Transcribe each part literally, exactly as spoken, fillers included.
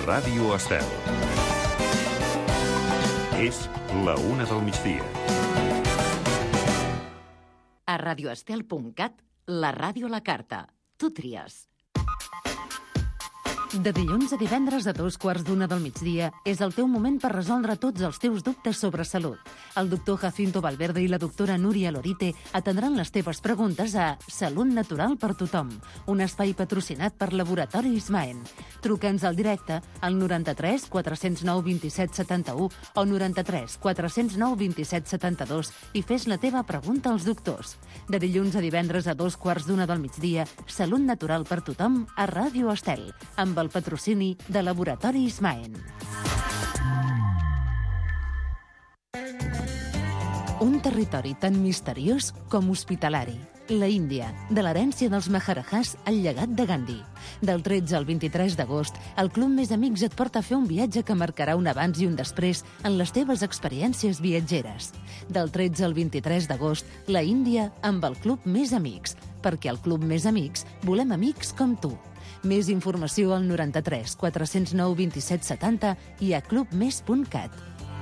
Ràdio Estel. És la una del migdia. A radioestel punt cat, la ràdio a la carta. Tu tries. De dilluns a divendres a dos quarts d'una del migdia és el teu moment per resoldre tots els teus dubtes sobre salut. El doctor Jacinto Valverde i la doctora Núria Lorite atendran les teves preguntes a Salut Natural per Tothom, un espai patrocinat per Laboratori Ismaen. Truca'ns al directe al noranta-tres quatre zero nou vint set setanta-u o noranta-tres quatre zero nou vint set setanta-dos i fes la teva pregunta als doctors. De dilluns a divendres a dos quarts d'una del migdia, Salut Natural per Tothom a Ràdio Estel, amb el patrocini de Laboratori Ismaen. Un territori tan misteriós com hospitalari. La Índia, de l'herència dels Maharajahs al llegat de Gandhi. Del tretze al vint-i-tres d'agost, el Club Més Amics et porta a fer un viatge que marcarà un abans i un després en les teves experiències viatgeres. Del tretze al vint-i-tres d'agost, la Índia amb el Club Més Amics, perquè al Club Més Amics volem amics com tu. Més informació al noranta-tres quatre zero nou vint set setanta i a club més punt cat.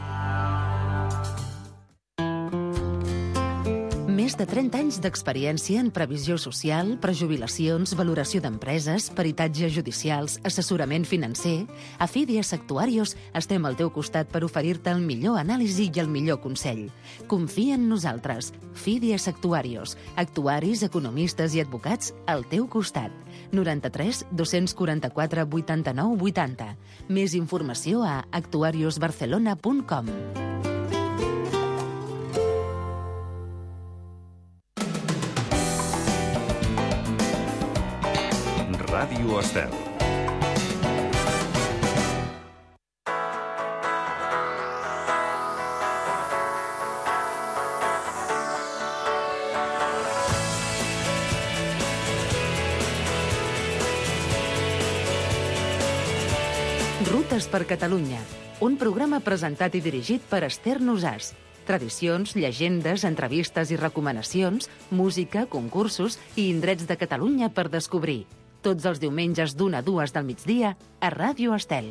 Més de trenta anys d'experiència en previsió social, prejubilacions, valoració d'empreses, peritatges judicials, assessorament financer. A Fidias Actuarios estem al teu costat per oferir-te el millor anàlisi i el millor consell. Confia en nosaltres. Fidias Actuarios. Actuaris, economistes i advocats al teu costat. noranta-tres dos quaranta-quatre vuitanta-nou vuitanta. Més informació a actuarios barcelona punt com. Ràdio Estel. Rutes per Catalunya, un programa presentat i dirigit per Esther Nosàs. Tradicions, llegendes, entrevistes i recomanacions, música, concursos i indrets de Catalunya per descobrir. Tots els diumenges d'una a dues del migdia a Ràdio Estel.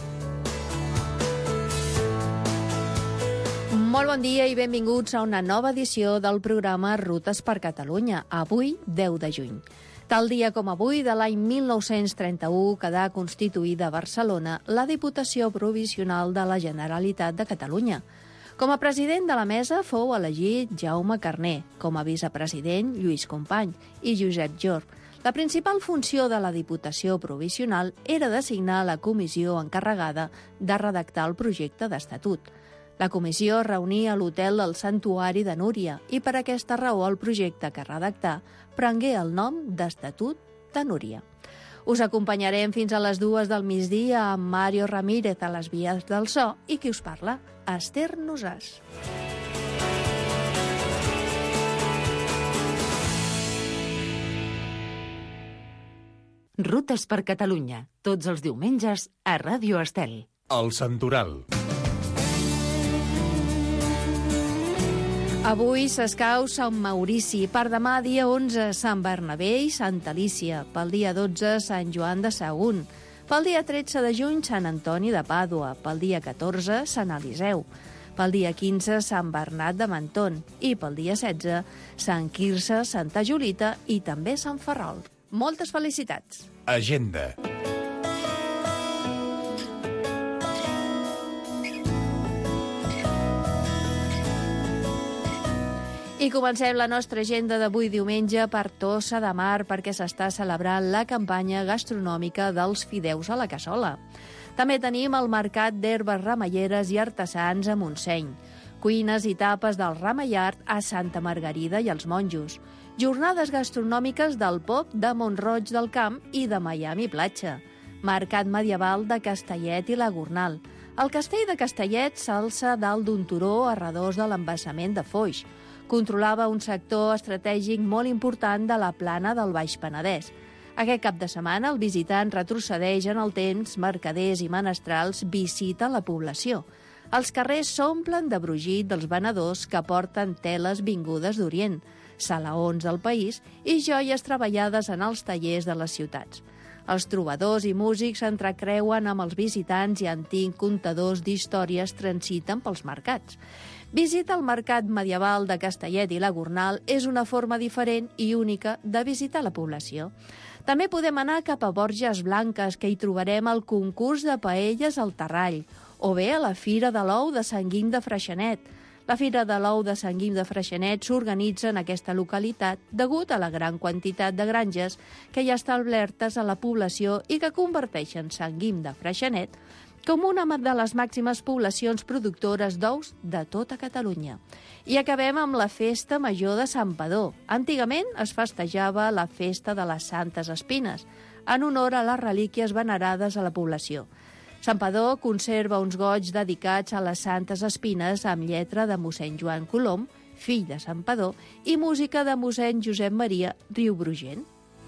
Molt bon dia i benvinguts a una nova edició del programa Rutes per Catalunya, avui deu de juny. Tal dia com avui, de l'any mil nou-cents trenta-u, quedà constituïda a Barcelona la Diputació Provisional de la Generalitat de Catalunya. Com a president de la mesa fou elegit Jaume Carner, com a vicepresident Lluís Company i Josep Jorb. La principal funció de la Diputació Provisional era designar la comissió encarregada de redactar el projecte d'estatut. La comissió es reunia a l'hotel del Santuari de Núria i per aquesta raó el projecte que redactà prengué el nom d'Estatut de Núria. Us acompanyarem fins a les dues del migdia amb Mario Ramírez a les vies del so i qui us parla, Esther Nosàs. Rutes per Catalunya, tots els diumenges a Ràdio Estel. El Santoral. Avui s'escau Sant Maurici, per demà dia onze Sant Bernabé i Santa Alícia, pel dia dotze Sant Joan de Sagunt, pel dia tretze de juny Sant Antoni de Pàdua, pel dia catorze Sant Eliseu, pel dia quinze Sant Bernat de Menton i pel dia setze Sant Quirze, Santa Julita i també Sant Ferrol. Moltes felicitats! Agenda. I comencem la nostra agenda d'avui diumenge per Tossa de Mar perquè s'està celebrant la campanya gastronòmica dels fideus a la cassola. També tenim el mercat d'herbes remeieres i artesans a Montseny, cuines i tapes del Ramallart a Santa Margarida i els Monjos, jornades gastronòmiques del Pop de Mont-roig del Camp i de Miami Platja, mercat medieval de Castellet i la Gornal. El castell de Castellet s'alça dalt d'un turó a redós de l'embassament de Foix. Controlava un sector estratègic molt important de la plana del Baix Penedès. Aquest cap de setmana el visitant retrocedeix en el temps, mercaders i menestrals visiten la població. Els carrers s'omplen de brogit dels venedors que porten teles vingudes d'Orient, salaons del país i joies treballades en els tallers de les ciutats. Els trobadors i músics s'entrecreuen amb els visitants i antics contadors d'històries transiten pels mercats. Visita el mercat medieval de Castellet i la Gornal és una forma diferent i única de visitar la població. També podem anar cap a Borges Blanques, que hi trobarem el concurs de paelles al Terrall, o bé a la Fira de l'Ou de Sant Guim de Freixenet. La Fira de l'Ou de Sant Guim de Freixenet s'organitza en aquesta localitat degut a la gran quantitat de granges que hi ha establertes a la població i que converteixen Sant Guim de Freixenet com una de les màximes poblacions productores d'ous de tota Catalunya. I acabem amb la Festa Major de Santpedor. Antigament es festejava la Festa de les Santes Espines, en honor a les relíquies venerades a la població. Santpedor conserva uns goigs dedicats a les Santes Espines amb lletra de mossèn Joan Colom, fill de Santpedor, i música de mossèn Josep Maria Riubrugent.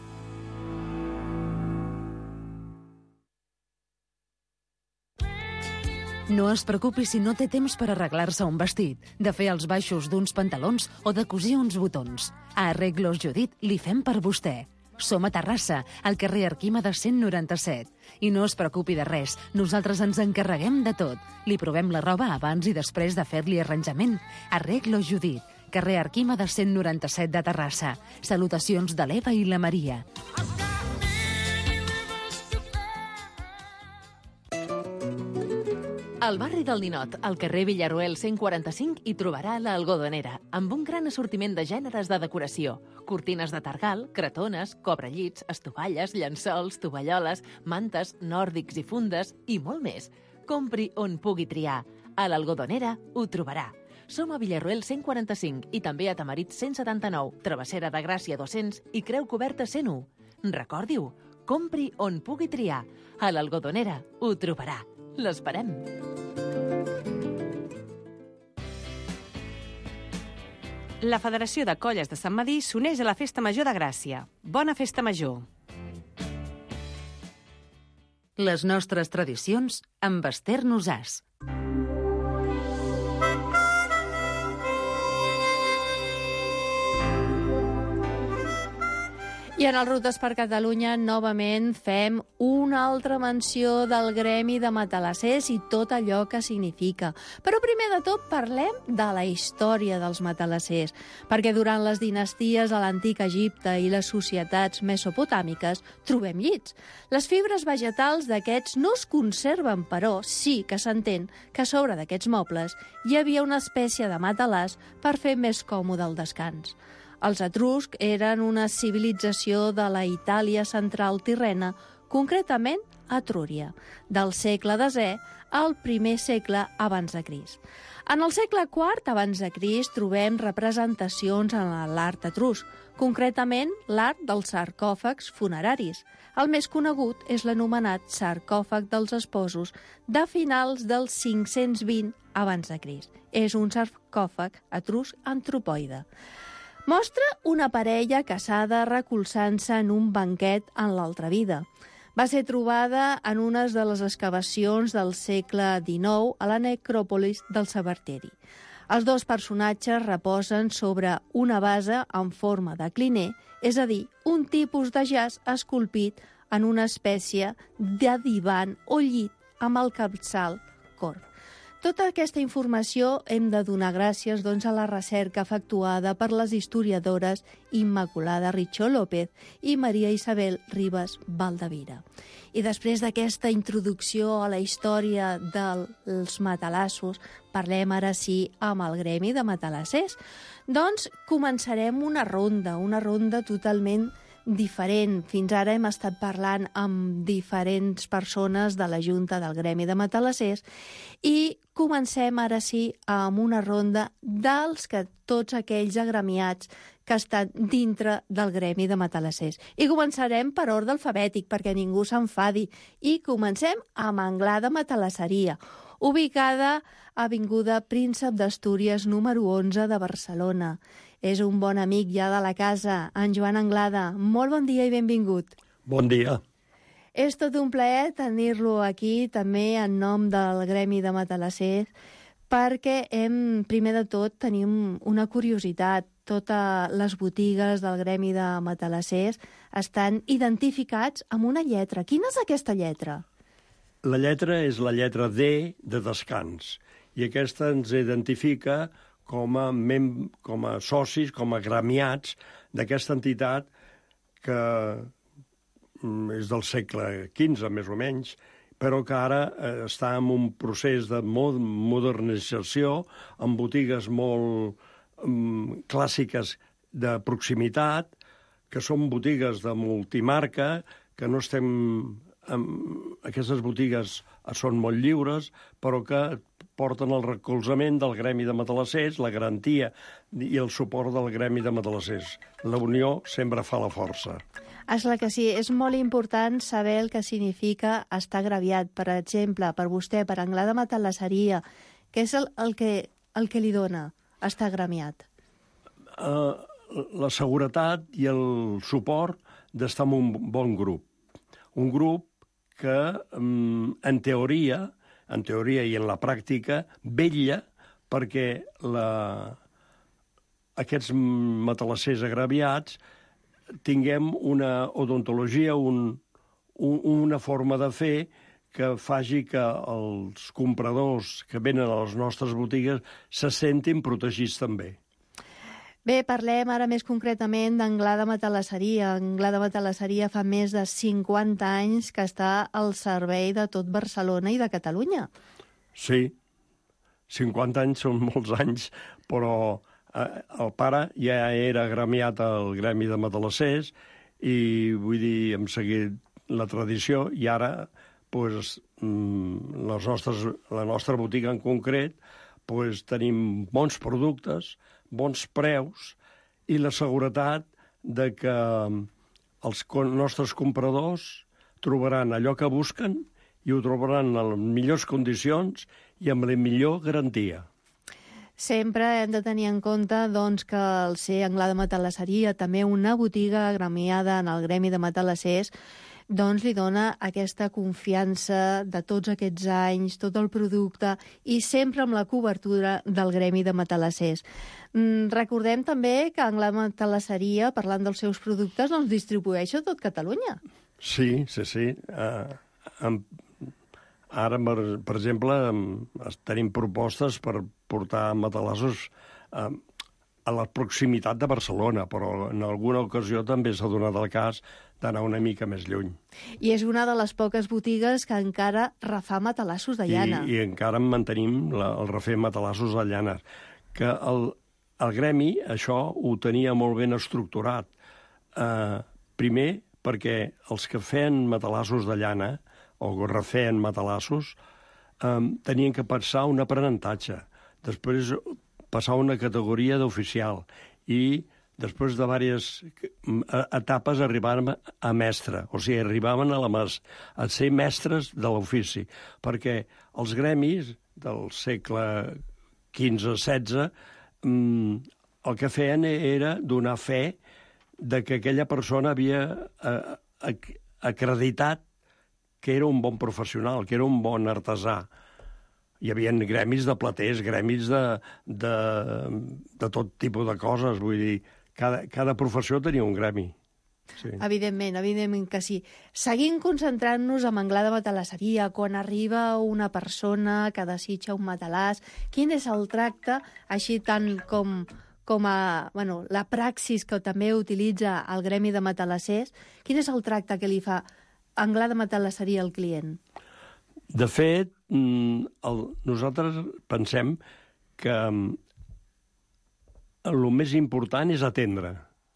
No es preocupi si no té temps per arreglar-se un vestit, de fer els baixos d'uns pantalons o de cosir uns botons. A Arreglos Judit li fem per vostè. Som a Terrassa, al carrer Arquímedes cent noranta-set. I no es preocupi de res, nosaltres ens encarreguem de tot. Li provem la roba abans i després de fer-li arranjament. Arreglos Judit, carrer Arquímedes cent noranta-set de Terrassa. Salutacions de l'Eva i la Maria. Al barri del Ninot, al carrer Villarroel cent quaranta-cinc, hi trobarà l'Algodonera, amb un gran assortiment de gèneres de decoració. Cortines de targal, cretones, cobrellits, estovalles, llençols, tovalloles, mantes, nòrdics i fundes i molt més. Compri on pugui triar. A l'Algodonera ho trobarà. Som a Villarroel cent quaranta-cinc i també a Tamarit cent setanta-nou, Travessera de Gràcia dos cents i Creu Coberta cent u. Recordi-ho, compri on pugui triar. A l'Algodonera ho trobarà. L'esperem. La Federació de Colles de Sant Medir s'uneix a la Festa Major de Gràcia. Bona Festa Major! Les nostres tradicions amb Esther Nosàs. I en el Rutes per Catalunya, novament, fem una altra menció del gremi de matalassers i tot allò que significa. Però primer de tot parlem de la història dels matalassers, perquè durant les dinasties a l'antic Egipte i les societats mesopotàmiques trobem llits. Les fibres vegetals d'aquests no es conserven, però sí que s'entén que a sobre d'aquests mobles hi havia una espècie de matalàs per fer més còmode el descans. Els etruscs eren una civilització de la Itàlia central tirrena, concretament a Etrúria, del segle desè al primer segle abans de Crist. En el segle quart abans de Crist trobem representacions en l'art etrusc, concretament l'art dels sarcòfags funeraris. El més conegut és l'anomenat sarcòfag dels esposos de finals del cinc-cents vint abans de Crist. És un sarcòfag etrusc antropoide. Mostra una parella casada recolzant-se en un banquet en l'altra vida. Va ser trobada en unes de les excavacions del segle dinou a la necròpolis del cementeri. Els dos personatges reposen sobre una base en forma de cliner, és a dir, un tipus de jaç esculpit en una espècie de divan o llit amb el capçal corb. Tota aquesta informació hem de donar gràcies doncs, a la recerca efectuada per les historiadores Immaculada Richo López i Maria Isabel Ribas Valdevira. I després d'aquesta introducció a la història dels matalassos, parlem ara sí amb el gremi de matalassers. Doncs començarem una ronda, una ronda totalment diferent. Fins ara hem estat parlant amb diferents persones de la Junta del Gremi de Matalassers i comencem ara sí amb una ronda dels que tots aquells agremiats que estan dintre del Gremi de Matalassers. I començarem per ordre alfabètic, perquè ningú s'enfadi. I comencem amb Anglada Matalasseria, ubicada a Avinguda Príncep d'Astúries número onze de Barcelona. És un bon amic ja de la casa, en Joan Anglada. Molt bon dia i benvingut. Bon dia. És tot un plaer tenir-lo aquí, també en nom del Gremi de Matalassers, perquè hem, primer de tot tenim una curiositat. totes les botigues del gremi de matalassers estan identificats amb una lletra. Quina és aquesta lletra? La lletra és la lletra D de descans, i aquesta ens identifica com a, mem com a socis, com a gremiats d'aquesta entitat que és del segle quinze, més o menys, però que ara eh, està en un procés de modernització, amb botigues molt um, clàssiques de proximitat, que són botigues de multimarca, que no estem... Amb... Aquestes botigues són molt lliures, però que porten el recolzament del gremi de matalassers, la garantia i el suport del gremi de matalassers. La unió sempre fa la força. És la que sí, és molt important saber el que significa estar agraviat. Per exemple, per vostè, per Anglada de Matalasseria, què és el, el, que, el que li dona estar agremiat? Uh, la seguretat i el suport d'estar en un bon grup. Un grup que, um, en teoria, en teoria i en la pràctica, vetlla perquè la... aquests matalassers agraviats tinguem una odontologia, un, un, una forma de fer que faci que els compradors que venen a les nostres botigues se sentin protegits també. Bé, parlem ara més concretament d'Anglada Matalasseria. Anglada Matalasseria fa més de cinquanta anys que està al servei de tot Barcelona i de Catalunya. Sí, cinquanta anys són molts anys, però el pare ja era gremiat al gremi de matalassers i, vull dir, hem seguit la tradició i ara, pues, les nostres, la nostra botiga en concret, pues, tenim bons productes, bons preus i la seguretat de que els nostres compradors trobaran allò que busquen i ho trobaran en les millors condicions i amb la millor garantia. Sempre hem de tenir en compte doncs, que el ser Anglada Matalasseria, també una botiga gremiada en el gremi de matalassers, doncs li dona aquesta confiança de tots aquests anys, tot el producte, i sempre amb la cobertura del gremi de matalassers. Mm, recordem també que Anglada Matalasseria, parlant dels seus productes, doncs distribueix a tot Catalunya. Sí, sí, sí. Uh, um, ara, per, per exemple, um, tenim propostes per portar matalassos uh, a la proximitat de Barcelona, però en alguna ocasió també s'ha donat el cas d'anar una mica més lluny. I és una de les poques botigues que encara refà matalassos de llana. I, i encara en mantenim la, el refer matalassos de llana. Que el, el gremi això ho tenia molt ben estructurat. Uh, primer, perquè els que feien matalassos de llana, o refeien matalassos, um, tenien que passar un aprenentatge. Després passar una categoria d'oficial i després de diverses etapes arribaven a mestre, o sigui, arribaven a, la mes a ser mestres de l'ofici, perquè els gremis del segle quinze setze mm, el que feien era donar fe de que aquella persona havia eh, acreditat que era un bon professional, que era un bon artesà. Hi havia gremis de platers, gremis de, de, de tot tipus de coses, vull dir, cada, cada professió tenia un gremi. Sí. Evidentment, evidentment que sí. Seguim concentrant-nos en Anglada Matalasseria. Quan arriba una persona que desitja un matalàs, quin és el tracte, així tant com, com a, bueno, la praxis que també utilitza el gremi de matalassers, quin és el tracte que li fa Anglada Matalasseria al client? De fet, el, nosaltres pensem que el més important és atendre.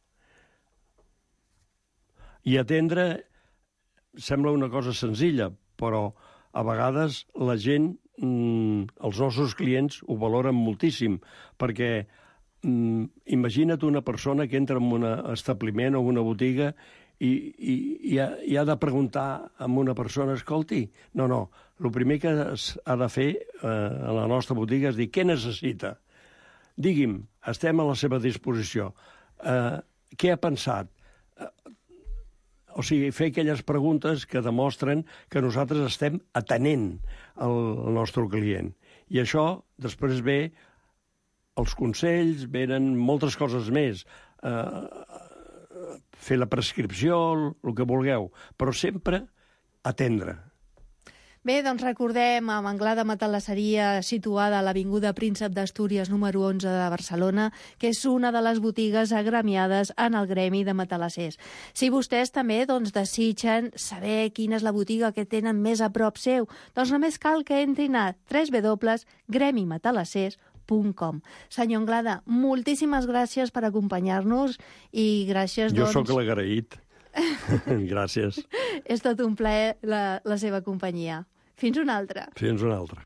I atendre sembla una cosa senzilla, però a vegades la gent, els nostres clients, ho valoren moltíssim, perquè imagina't una persona que entra en un establiment o una botiga i, i, i, ha, i ha de preguntar a una persona, escolti, no, no, el primer que ha de fer eh, a la nostra botiga és dir, què necessita? Digui'm, estem a la seva disposició. Eh, què ha pensat? Eh, o sigui, fer aquelles preguntes que demostren que nosaltres estem atenent el, el nostre client. I això després ve els consells, venen moltes coses més. Eh, fer la prescripció, el que vulgueu, però sempre atendre. Bé, doncs recordem, amb Anglada Matalasseria, situada a l'Avinguda Príncep d'Astúries, número onze de Barcelona, que és una de les botigues agremiades en el gremi de matalassers. Si vostès també doncs, desitgen saber quina és la botiga que tenen més a prop seu, doncs només cal que entrin a w w w punt gremi matalassers punt com. Senyor Anglada, moltíssimes gràcies per acompanyar-nos i gràcies, Jo doncs... sóc l'agraït. Gràcies. És tot un plaer la, la seva companyia. Fins una altra. Fins una altra.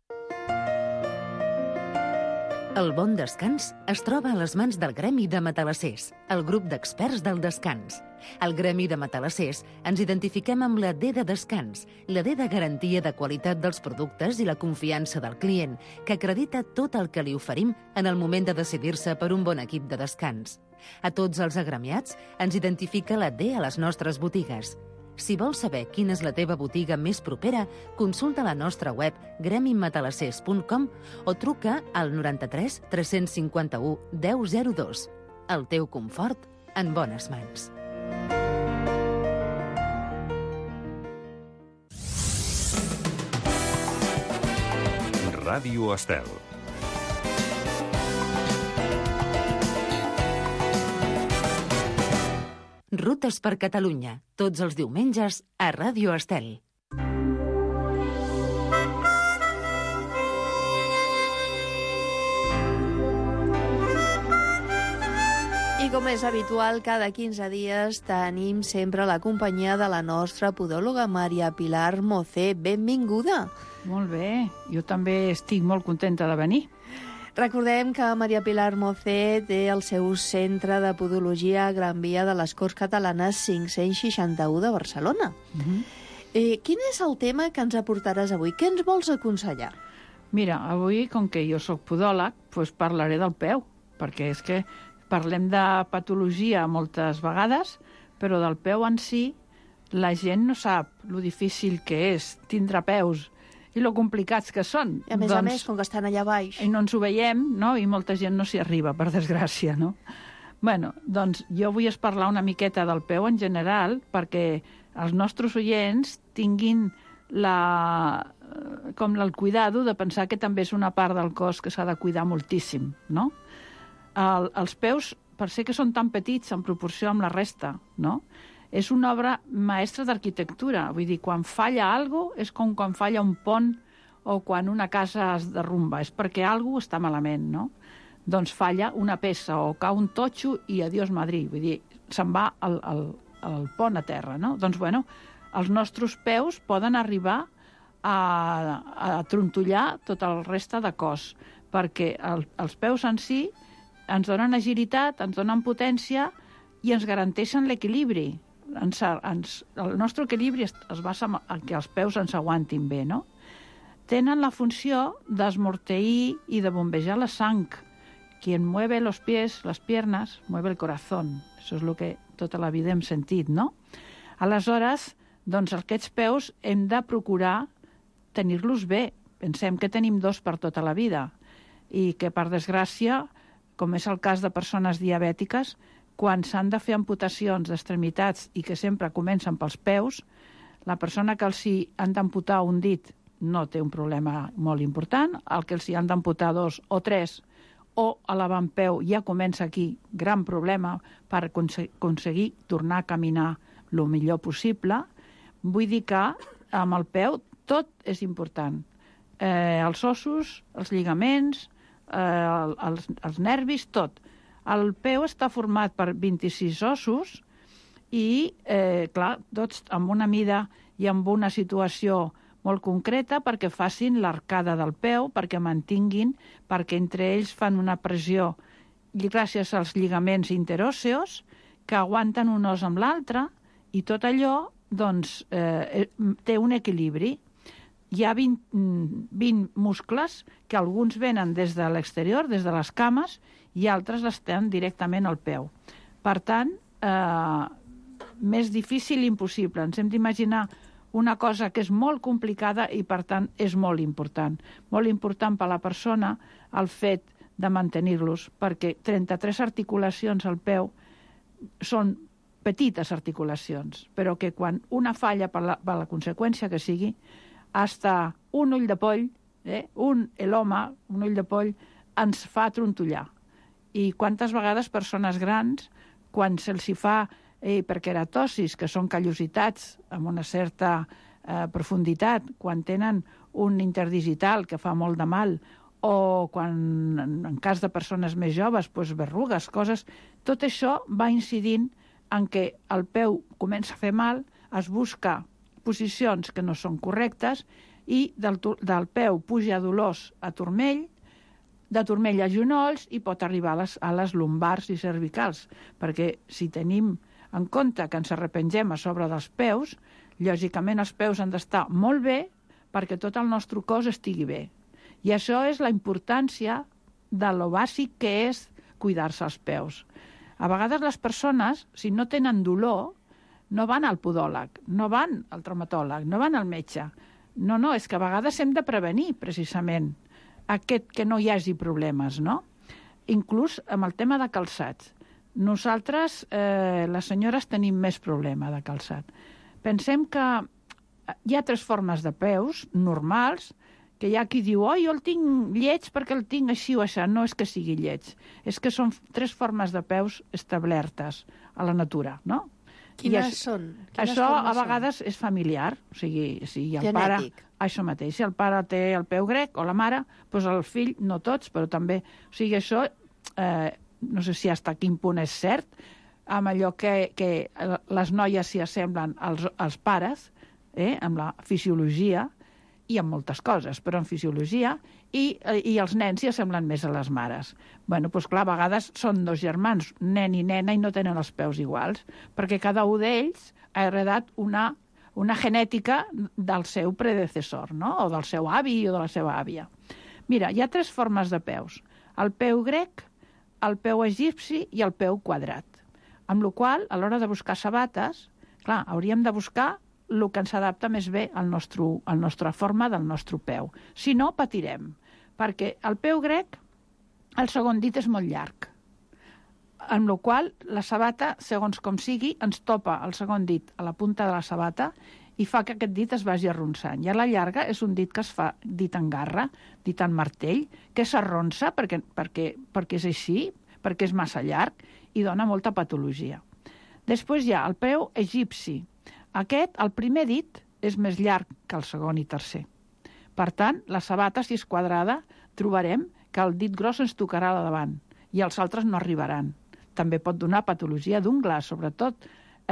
El bon descans es troba a les mans del Gremi de Matalassers, el grup d'experts del descans. Al Gremi de Matalassers ens identifiquem amb la D de descans, la D de garantia de qualitat dels productes i la confiança del client, que acredita tot el que li oferim en el moment de decidir-se per un bon equip de descans. A tots els agremiats ens identifica la D a les nostres botigues. Si vols saber quina és la teva botiga més propera, consulta la nostra web gremi matalassers punt com o truca al noranta-tres tres cinquanta-u deu zero dos. El teu confort en bones mans. Ràdio Estel. Rutes per Catalunya, tots els diumenges a Ràdio Estel. I com és habitual, cada quinze dies tenim sempre la companyia de la nostra podòloga Maria Pilar Mocé. Benvinguda. Molt bé, jo també estic molt contenta de venir. Recordem que Maria Pilar Mocé té el seu centre de podologia a Gran Via de les Corts Catalanes cinc-cents seixanta-u de Barcelona. Uh-huh. eh, quin és el tema que ens aportaràs avui? Què ens vols aconsellar? Mira, avui, com que jo sóc podòleg, doncs parlaré del peu, perquè és que parlem de patologia moltes vegades, però del peu en si la gent no sap lo difícil que és tindre peus i lo complicats que són. I a més doncs, a més, com que estan allà baix. I no ens ho veiem, no? I molta gent no s'hi arriba, per desgràcia, no? Bueno, doncs jo vull parlar una miqueta del peu en general perquè els nostres oients tinguin la, com el cuidado de pensar que també és una part del cos que s'ha de cuidar moltíssim, no? El, els peus, per ser que són tan petits en proporció amb la resta, no? És una obra maestra d'arquitectura. Vull dir, quan falla alguna cosa, és com quan falla un pont o quan una casa es derrumba. És perquè alguna cosa està malament, no? Doncs falla una peça o cau un totxo i adiós Madrid. Vull dir, se'n va el, el, el pont a terra, no? Doncs, bueno, els nostres peus poden arribar a, a trontollar tot el reste de cos, perquè el, els peus en si ens donen agilitat, ens donen potència i ens garanteixen l'equilibri. Ens, ens, el nostre equilibri es, es basa en que els peus ens aguantin bé, no? Tenen la funció d'esmorteir i de bombejar la sang. Quien mueve los pies, las piernas, mueve el corazón. Això és el que tota la vida hem sentit, no? Aleshores, doncs aquests peus hem de procurar tenir-los bé. Pensem que tenim dos per tota la vida i que, per desgràcia, com és el cas de persones diabètiques, quan s'han de fer amputacions d'extremitats i que sempre comencen pels peus, la persona que els hi han d'amputar un dit no té un problema molt important, el que els hi han d'amputar dos o tres o a l'avantpeu ja comença aquí gran problema per aconseguir tornar a caminar el millor possible. Vull dir que amb el peu tot és important. Eh, els ossos, els lligaments, eh, els, els nervis, tot. El peu està format per vint-i-sis ossos i, eh, clar, tots amb una mida i amb una situació molt concreta perquè facin l'arcada del peu, perquè mantinguin, perquè entre ells fan una pressió gràcies als lligaments interòsseos que aguanten un os amb l'altre i tot allò doncs, eh, té un equilibri. Hi ha vint, vint muscles que alguns venen des de l'exterior, des de les cames, i altres estan directament al peu. Per tant, eh, més difícil i impossible. Ens hem d'imaginar una cosa que és molt complicada i, per tant, és molt important. Molt important per a la persona el fet de mantenir-los, perquè trenta-tres articulacions al peu són petites articulacions, però que quan una falla per la, per la conseqüència que sigui, hasta un ull de poll, eh, un eloma, un ull de poll, ens fa trontollar. I quantes vegades persones grans, quan se'ls hi fa eh, hiperkeratosis, que són callositats amb una certa eh, profunditat, quan tenen un interdigital que fa molt de mal, o quan, en cas de persones més joves, doncs berrugues, coses... Tot això va incidint en què el peu comença a fer mal, es busca posicions que no són correctes i del, del peu puja dolors a turmell, de turmell a genolls i pot arribar a les, a les lumbars i cervicals, perquè si tenim en compte que ens arrepengem a sobre dels peus, lògicament els peus han d'estar molt bé perquè tot el nostre cos estigui bé. I això és la importància de lo bàsic que és cuidar-se els peus. A vegades les persones, si no tenen dolor, no van al podòleg, no van al traumatòleg, no van al metge. No, no, és que a vegades hem de prevenir, precisament, aquest que no hi hagi problemes, no? Inclús amb el tema de calçats. Nosaltres, eh, les senyores, tenim més problema de calçat. Pensem que hi ha tres formes de peus normals, que hi ha qui diu, oh, jo el tinc lleig perquè el tinc així o així. No és que sigui lleig, és que són tres formes de peus establertes a la natura, no? Quines I són? Quines això a formes vegades són? és familiar, o sigui, si el Genètic. pare... Això mateix, si el pare té el peu grec o la mare, doncs el fill, no tots, però també... O sigui, això, eh, no sé si fins a quin punt és cert, amb allò que, que les noies s'hi assemblen als, als pares, eh, amb la fisiologia, i amb moltes coses, però en fisiologia, i, i els nens s'hi assemblen més a les mares. Bueno, doncs clar, a vegades són dos germans, nen i nena, i no tenen els peus iguals, perquè cada un d'ells ha heredat una, una genètica del seu predecessor, no? O del seu avi o de la seva àvia. Mira, hi ha tres formes de peus. El peu grec, el peu egipci i el peu quadrat. Amb la qual cosa, a l'hora de buscar sabates, clar, hauríem de buscar el que ens adapta més bé al nostre, a la nostra forma del nostre peu. Si no, patirem, perquè el peu grec, el segon dit és molt llarg, amb la qual cosa la sabata, segons com sigui, ens topa el segon dit a la punta de la sabata i fa que aquest dit es vagi arronsant. I a la llarga és un dit que es fa dit en garra, dit en martell, que s'arronsa perquè, perquè, perquè és així, perquè és massa llarg i dona molta patologia. Després hi ha el peu egipci. Aquest, el primer dit, és més llarg que el segon i tercer. Per tant, la sabata, si és quadrada, trobarem que el dit gros ens tocarà a la davant i els altres no arribaran. També pot donar patologia d'ungla, sobretot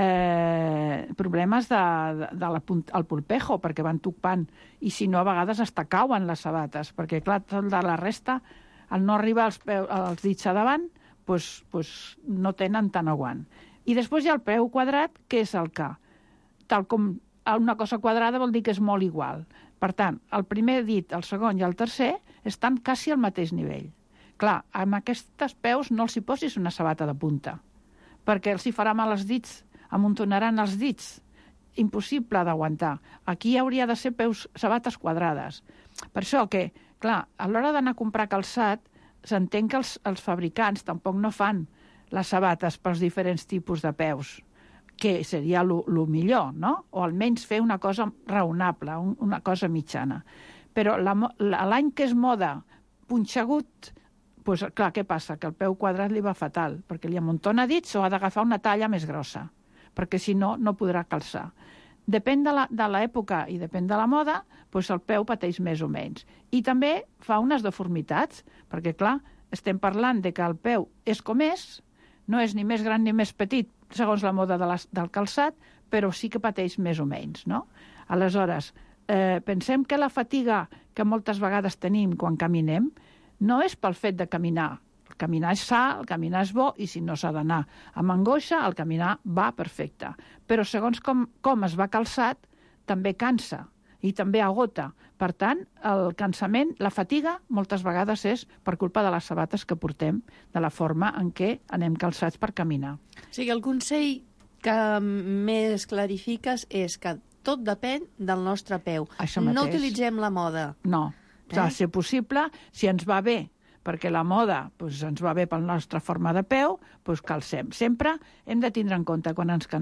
eh, problemes de, de, de la punt, el pulpejo, perquè van topant, i si no, a vegades hasta cauen les sabates, perquè, clar, tot de la resta, al no arribar als, peu, als dits a davant, pues, pues, no tenen tant aguant. I després hi ha el peu quadrat, que és el que, tal com una cosa quadrada vol dir que és molt igual. Per tant, el primer dit, el segon i el tercer estan quasi al mateix nivell. Clar, amb aquests peus no els hi posis una sabata de punta, perquè els hi farà mal els dits, amuntonaran els dits. Impossible d'aguantar. Aquí hauria de ser peus, sabates quadrades. Per això que, clar, a l'hora d'anar a comprar calçat, s'entén que els, els fabricants tampoc no fan les sabates pels diferents tipus de peus, que seria el millor, no? O almenys fer una cosa raonable, un, una cosa mitjana. Però l'any que és moda punxegut, doncs, clar, què passa? Que el peu quadrat li va fatal, perquè li amuntona dits o ha d'agafar una talla més grossa, perquè si no, no podrà calçar. Depèn de l'època i depèn de la moda, doncs el peu pateix més o menys. I també fa unes deformitats, perquè, clar, estem parlant de que el peu és com és, no és ni més gran ni més petit, segons la moda de les, del calçat, però sí que pateix més o menys, no? Aleshores, eh, pensem que la fatiga que moltes vegades tenim quan caminem no és pel fet de caminar. El caminar és sa, el caminar és bo, i si no s'ha d'anar amb angoixa, el caminar va perfecte. Però segons com, com es va calçat, també cansa i també agota. Per tant, el cansament, la fatiga, moltes vegades és per culpa de les sabates que portem, de la forma en què anem calçats per caminar. O sigui, el consell que més clarifiques és que tot depèn del nostre peu. Això mateix. No utilitzem la moda. No. Eh? Ha de ser possible, si ens va bé, perquè la moda doncs, ens va bé per la nostra forma de peu, doncs calcem. Sempre hem de tindre en compte, quan ens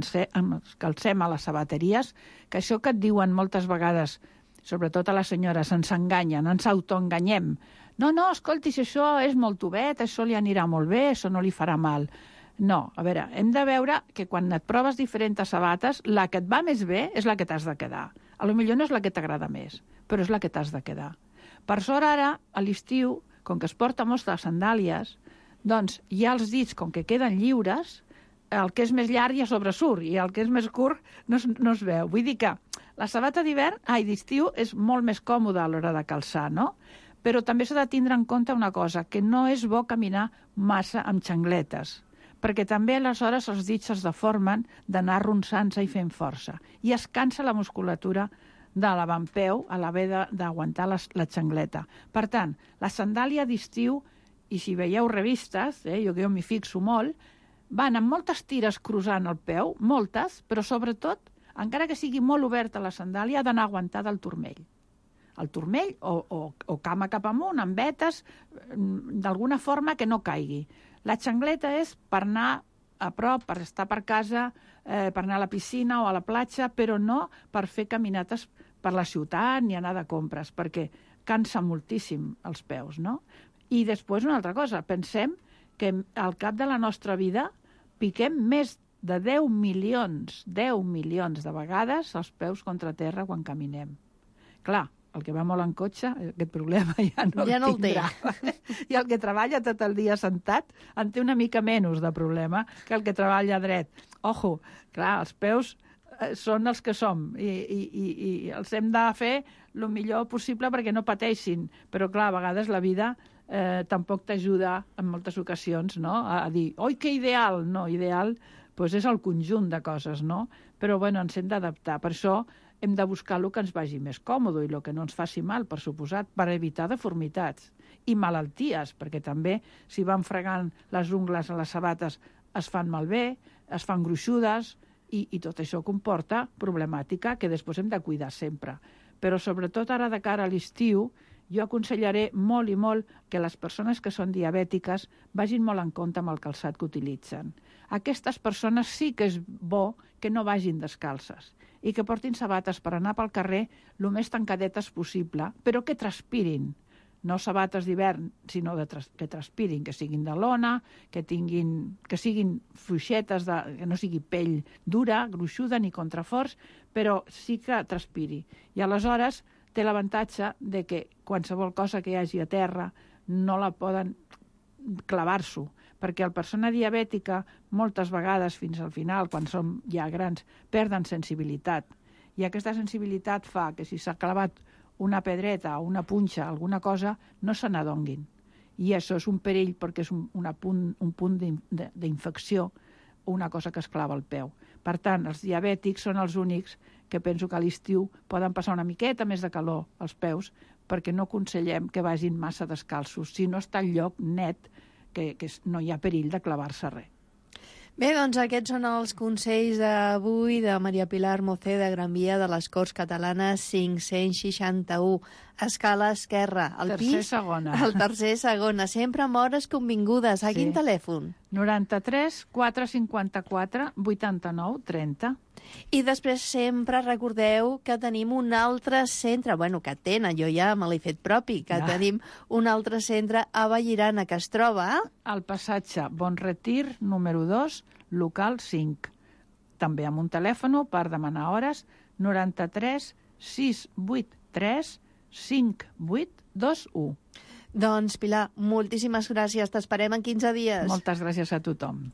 calcem a les sabateries, que això que et diuen moltes vegades, sobretot a les senyores, ens enganyen, ens autoenganyem. No, no, escolti, si això és molt tovet, això li anirà molt bé, això no li farà mal. No, a veure, hem de veure que quan et proves diferents sabates, la que et va més bé és la que t'has de quedar. A lo millor no és la que t'agrada més, però és la que t'has de quedar. Per sort ara, a l'estiu, com que es porta moltes sandàlies, doncs ja els dits, com que queden lliures, el que és més llarg ja sobresurt i el que és més curt no es, no es veu. Vull dir que la sabata d'hivern, ai, d'estiu, és molt més còmoda a l'hora de calçar, no? Però també s'ha de tindre en compte una cosa, que no és bo caminar massa amb xangletes, perquè també aleshores els dits es deformen d'anar arronsant-se i fent força. I es cansa la musculatura de l'avantpeu a l'haver d'aguantar la, la xangleta. Per tant, la sandàlia d'estiu, i si veieu revistes, eh, jo que jo m'hi fixo molt, van amb moltes tires cruzant el peu, moltes, però sobretot, encara que sigui molt oberta la sandàlia, ha d'anar aguantada al turmell. El turmell o, o, o cama cap amunt, amb vetes, d'alguna forma que no caigui. La xangleta és per anar a prop, per estar per casa, eh, per anar a la piscina o a la platja, però no per fer caminates per la ciutat ni anar de compres, perquè cansa moltíssim els peus, no? I després una altra cosa, pensem que al cap de la nostra vida piquem més de deu milions, deu milions de vegades els peus contra terra quan caminem. Clar, el que va molt en cotxe, aquest problema ja no ja el no tindrà. El té. I el que treballa tot el dia sentat en té una mica menys de problema que el que treballa dret. Ojo, clar, els peus eh, són els que som i, i, i, i els hem de fer el millor possible perquè no pateixin. Però, clar, a vegades la vida eh, tampoc t'ajuda en moltes ocasions, no?, a, a dir, oi, que ideal! No, ideal pues, és el conjunt de coses, no? Però, bueno, ens hem d'adaptar. Per això hem de buscar el que ens vagi més còmode i el que no ens faci mal, per suposat, per evitar deformitats i malalties, perquè també, si van fregant les ungles a les sabates, es fan malbé, es fan gruixudes, i, i tot això comporta problemàtica que després hem de cuidar sempre. Però, sobretot ara de cara a l'estiu, jo aconsellaré molt i molt que les persones que són diabètiques vagin molt en compte amb el calçat que utilitzen. Aquestes persones sí que és bo que no vagin descalces i que portin sabates per anar pel carrer el més tancadetes possible, però que transpirin. No sabates d'hivern, sinó de tras, que transpirin, que siguin de lona, que, tinguin, que siguin fluixetes, de, que no sigui pell dura, gruixuda ni contraforts, però sí que transpiri. I aleshores té l'avantatge de que qualsevol cosa que hi hagi a terra no la poden clavar-s'ho, perquè la persona diabètica moltes vegades fins al final, quan som ja grans, perden sensibilitat. I aquesta sensibilitat fa que si s'ha clavat una pedreta o una punxa, alguna cosa, no se n'adonguin. I això és un perill perquè és un, una punt, un punt d'infecció o una cosa que es clava al peu. Per tant, els diabètics són els únics que penso que a l'estiu poden passar una miqueta més de calor als peus perquè no aconsellem que vagin massa descalços, si no està el lloc net, que, que no hi ha perill de clavar-se res. Bé, doncs aquests són els consells d'avui de Maria Pilar Mocé de Gran Via de les Corts Catalanes cinc-cents seixanta-u. Escala esquerra, al tercer pis, segona. al tercer segona, sempre amb hores convingudes. A Sí. quin telèfon? noranta-tres quatre cinquanta-quatre vuitanta-nou trenta. I després sempre recordeu que tenim un altre centre, bueno, que tenen, jo ja me l'he fet propi, que Ja. tenim un altre centre a Vallirana, que es troba... Al passatge Bon Retir, número dos, local cinc. També amb un telèfon per demanar hores, noranta-tres sis vuit tres cinc vuit dos u. Doncs, Pilar, moltíssimes gràcies. T'esperem en quinze dies. Moltes gràcies a tothom.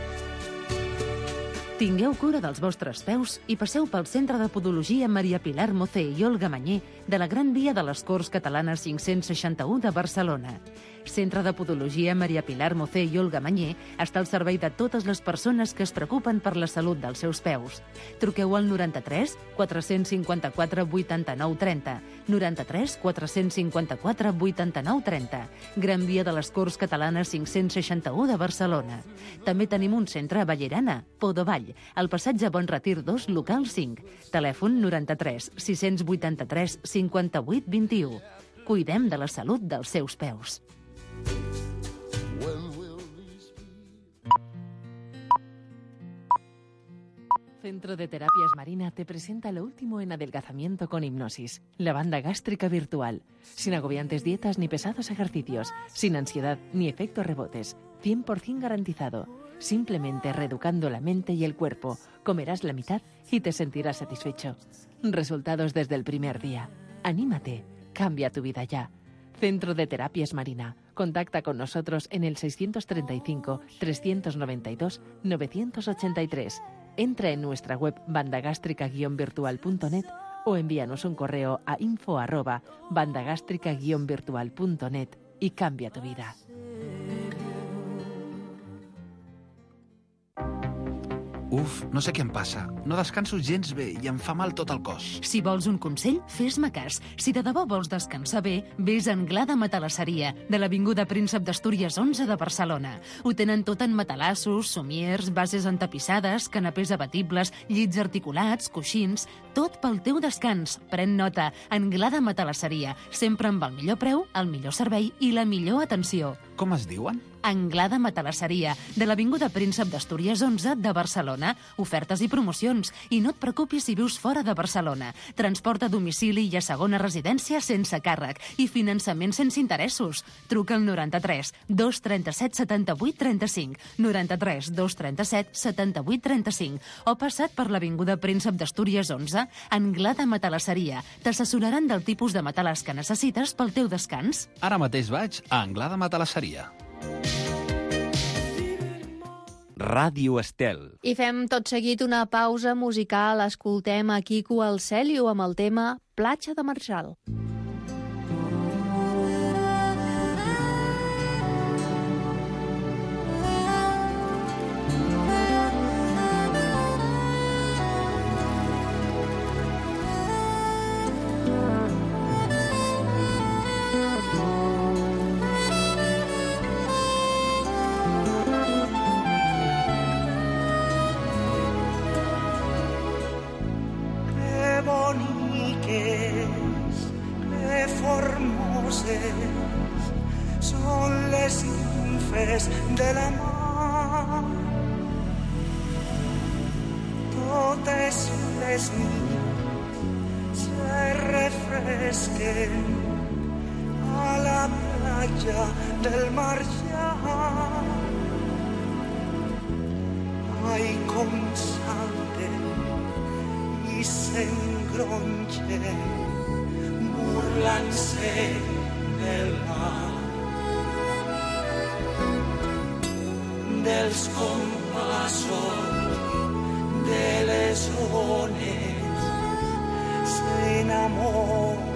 Tingueu cura dels vostres peus i passeu pel Centre de Podologia Maria Pilar Mocé i Olga Mañé de la Gran Via de les Corts Catalanes cinc-cents seixanta-u de Barcelona. Centre de Podologia Maria Pilar Mocé i Olga Mañé està al servei de totes les persones que es preocupen per la salut dels seus peus. Truqueu al noranta-tres quatre cinquanta-quatre vuitanta-nou trenta, noranta-tres quatre cinquanta-quatre vuitanta-nou trenta, Gran Via de les Corts Catalanes cinc-cents seixanta-u de Barcelona. També tenim un centre a Vallirana, Podovall, al passatge Bon Retir dos, local cinc. Telèfon noranta-tres sis vuitanta-tres cinquanta-vuit vint-i-u. Cuidem de la salut dels seus peus. Centro de Terapias Marina te presenta lo último en adelgazamiento con hipnosis, la banda gástrica virtual, sin agobiantes dietas ni pesados ejercicios, sin ansiedad ni efectos rebotes, cien por ciento garantizado. Simplemente reeducando la mente y el cuerpo, comerás la mitad y te sentirás satisfecho. Resultados desde el primer día. Anímate, cambia tu vida ya. Centro de Terapias Marina. Contacta con nosotros en el seiscientos treinta y cinco, trescientos noventa y dos, novecientos ochenta y tres. Entra en nuestra web bandagástrica guion virtual punto net o envíanos un correo a info arroba bandagástrica guion virtual punto net y cambia tu vida. Uf, no sé què em passa. No descanso gens bé i em fa mal tot el cos. Si vols un consell, fes-me cas. Si de debò vols descansar bé, vés a Anglada Matalasseria, de l'Avinguda Príncep d'Astúries onze de Barcelona. Ho tenen tot en matalassos, somiers, bases entapissades, canapés abatibles, llits articulats, coixins... Tot pel teu descans. Pren nota. Anglada Matalasseria. Sempre amb el millor preu, el millor servei i la millor atenció. Com es diuen? Anglada Matalasseria, de l'Avinguda Príncep d'Astúries onze de Barcelona. Ofertes i promocions. I no et preocupis si vius fora de Barcelona. Transport a domicili i a segona residència sense càrrec. I finançament sense interessos. Truca al noranta-tres dos trenta-set setanta-vuit trenta-cinc, noranta-tres dos trenta-set setanta-vuit trenta-cinc o passat per l'Avinguda Príncep d'Astúries onze, Anglada Matalasseria. T'assessoraran del tipus de matalàs que necessites pel teu descans. Ara mateix vaig a Anglada Matalasseria. Ràdio Estel. I fem tot seguit una pausa musical. Escoltem a Quico Alcelio amb el tema Platja de Marçal. Són les nimfes de la mar. Totes les nits se refresquen a la platja del mar llarg. Ai, com salten i s'engronxen burlant-se del mar, dels compassos de les ones s'enamoraran.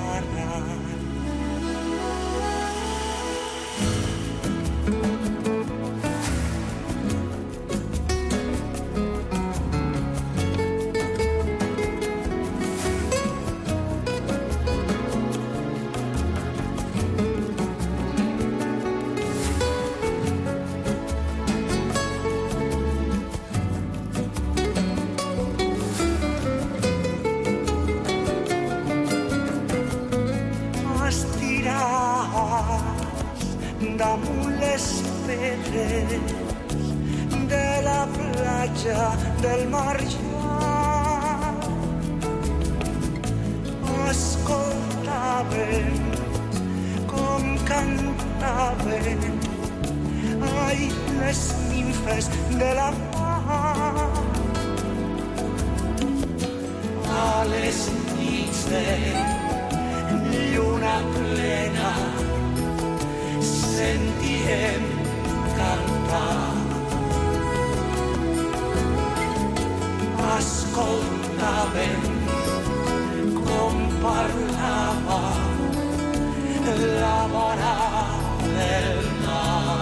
Damunt les pedres de la platja del mar llarg escoltaven com cantaven, ai, les nimfes de la mar. A les nits de lluna plena sentíem cantar, escoltàvem com parlava la vora del mar.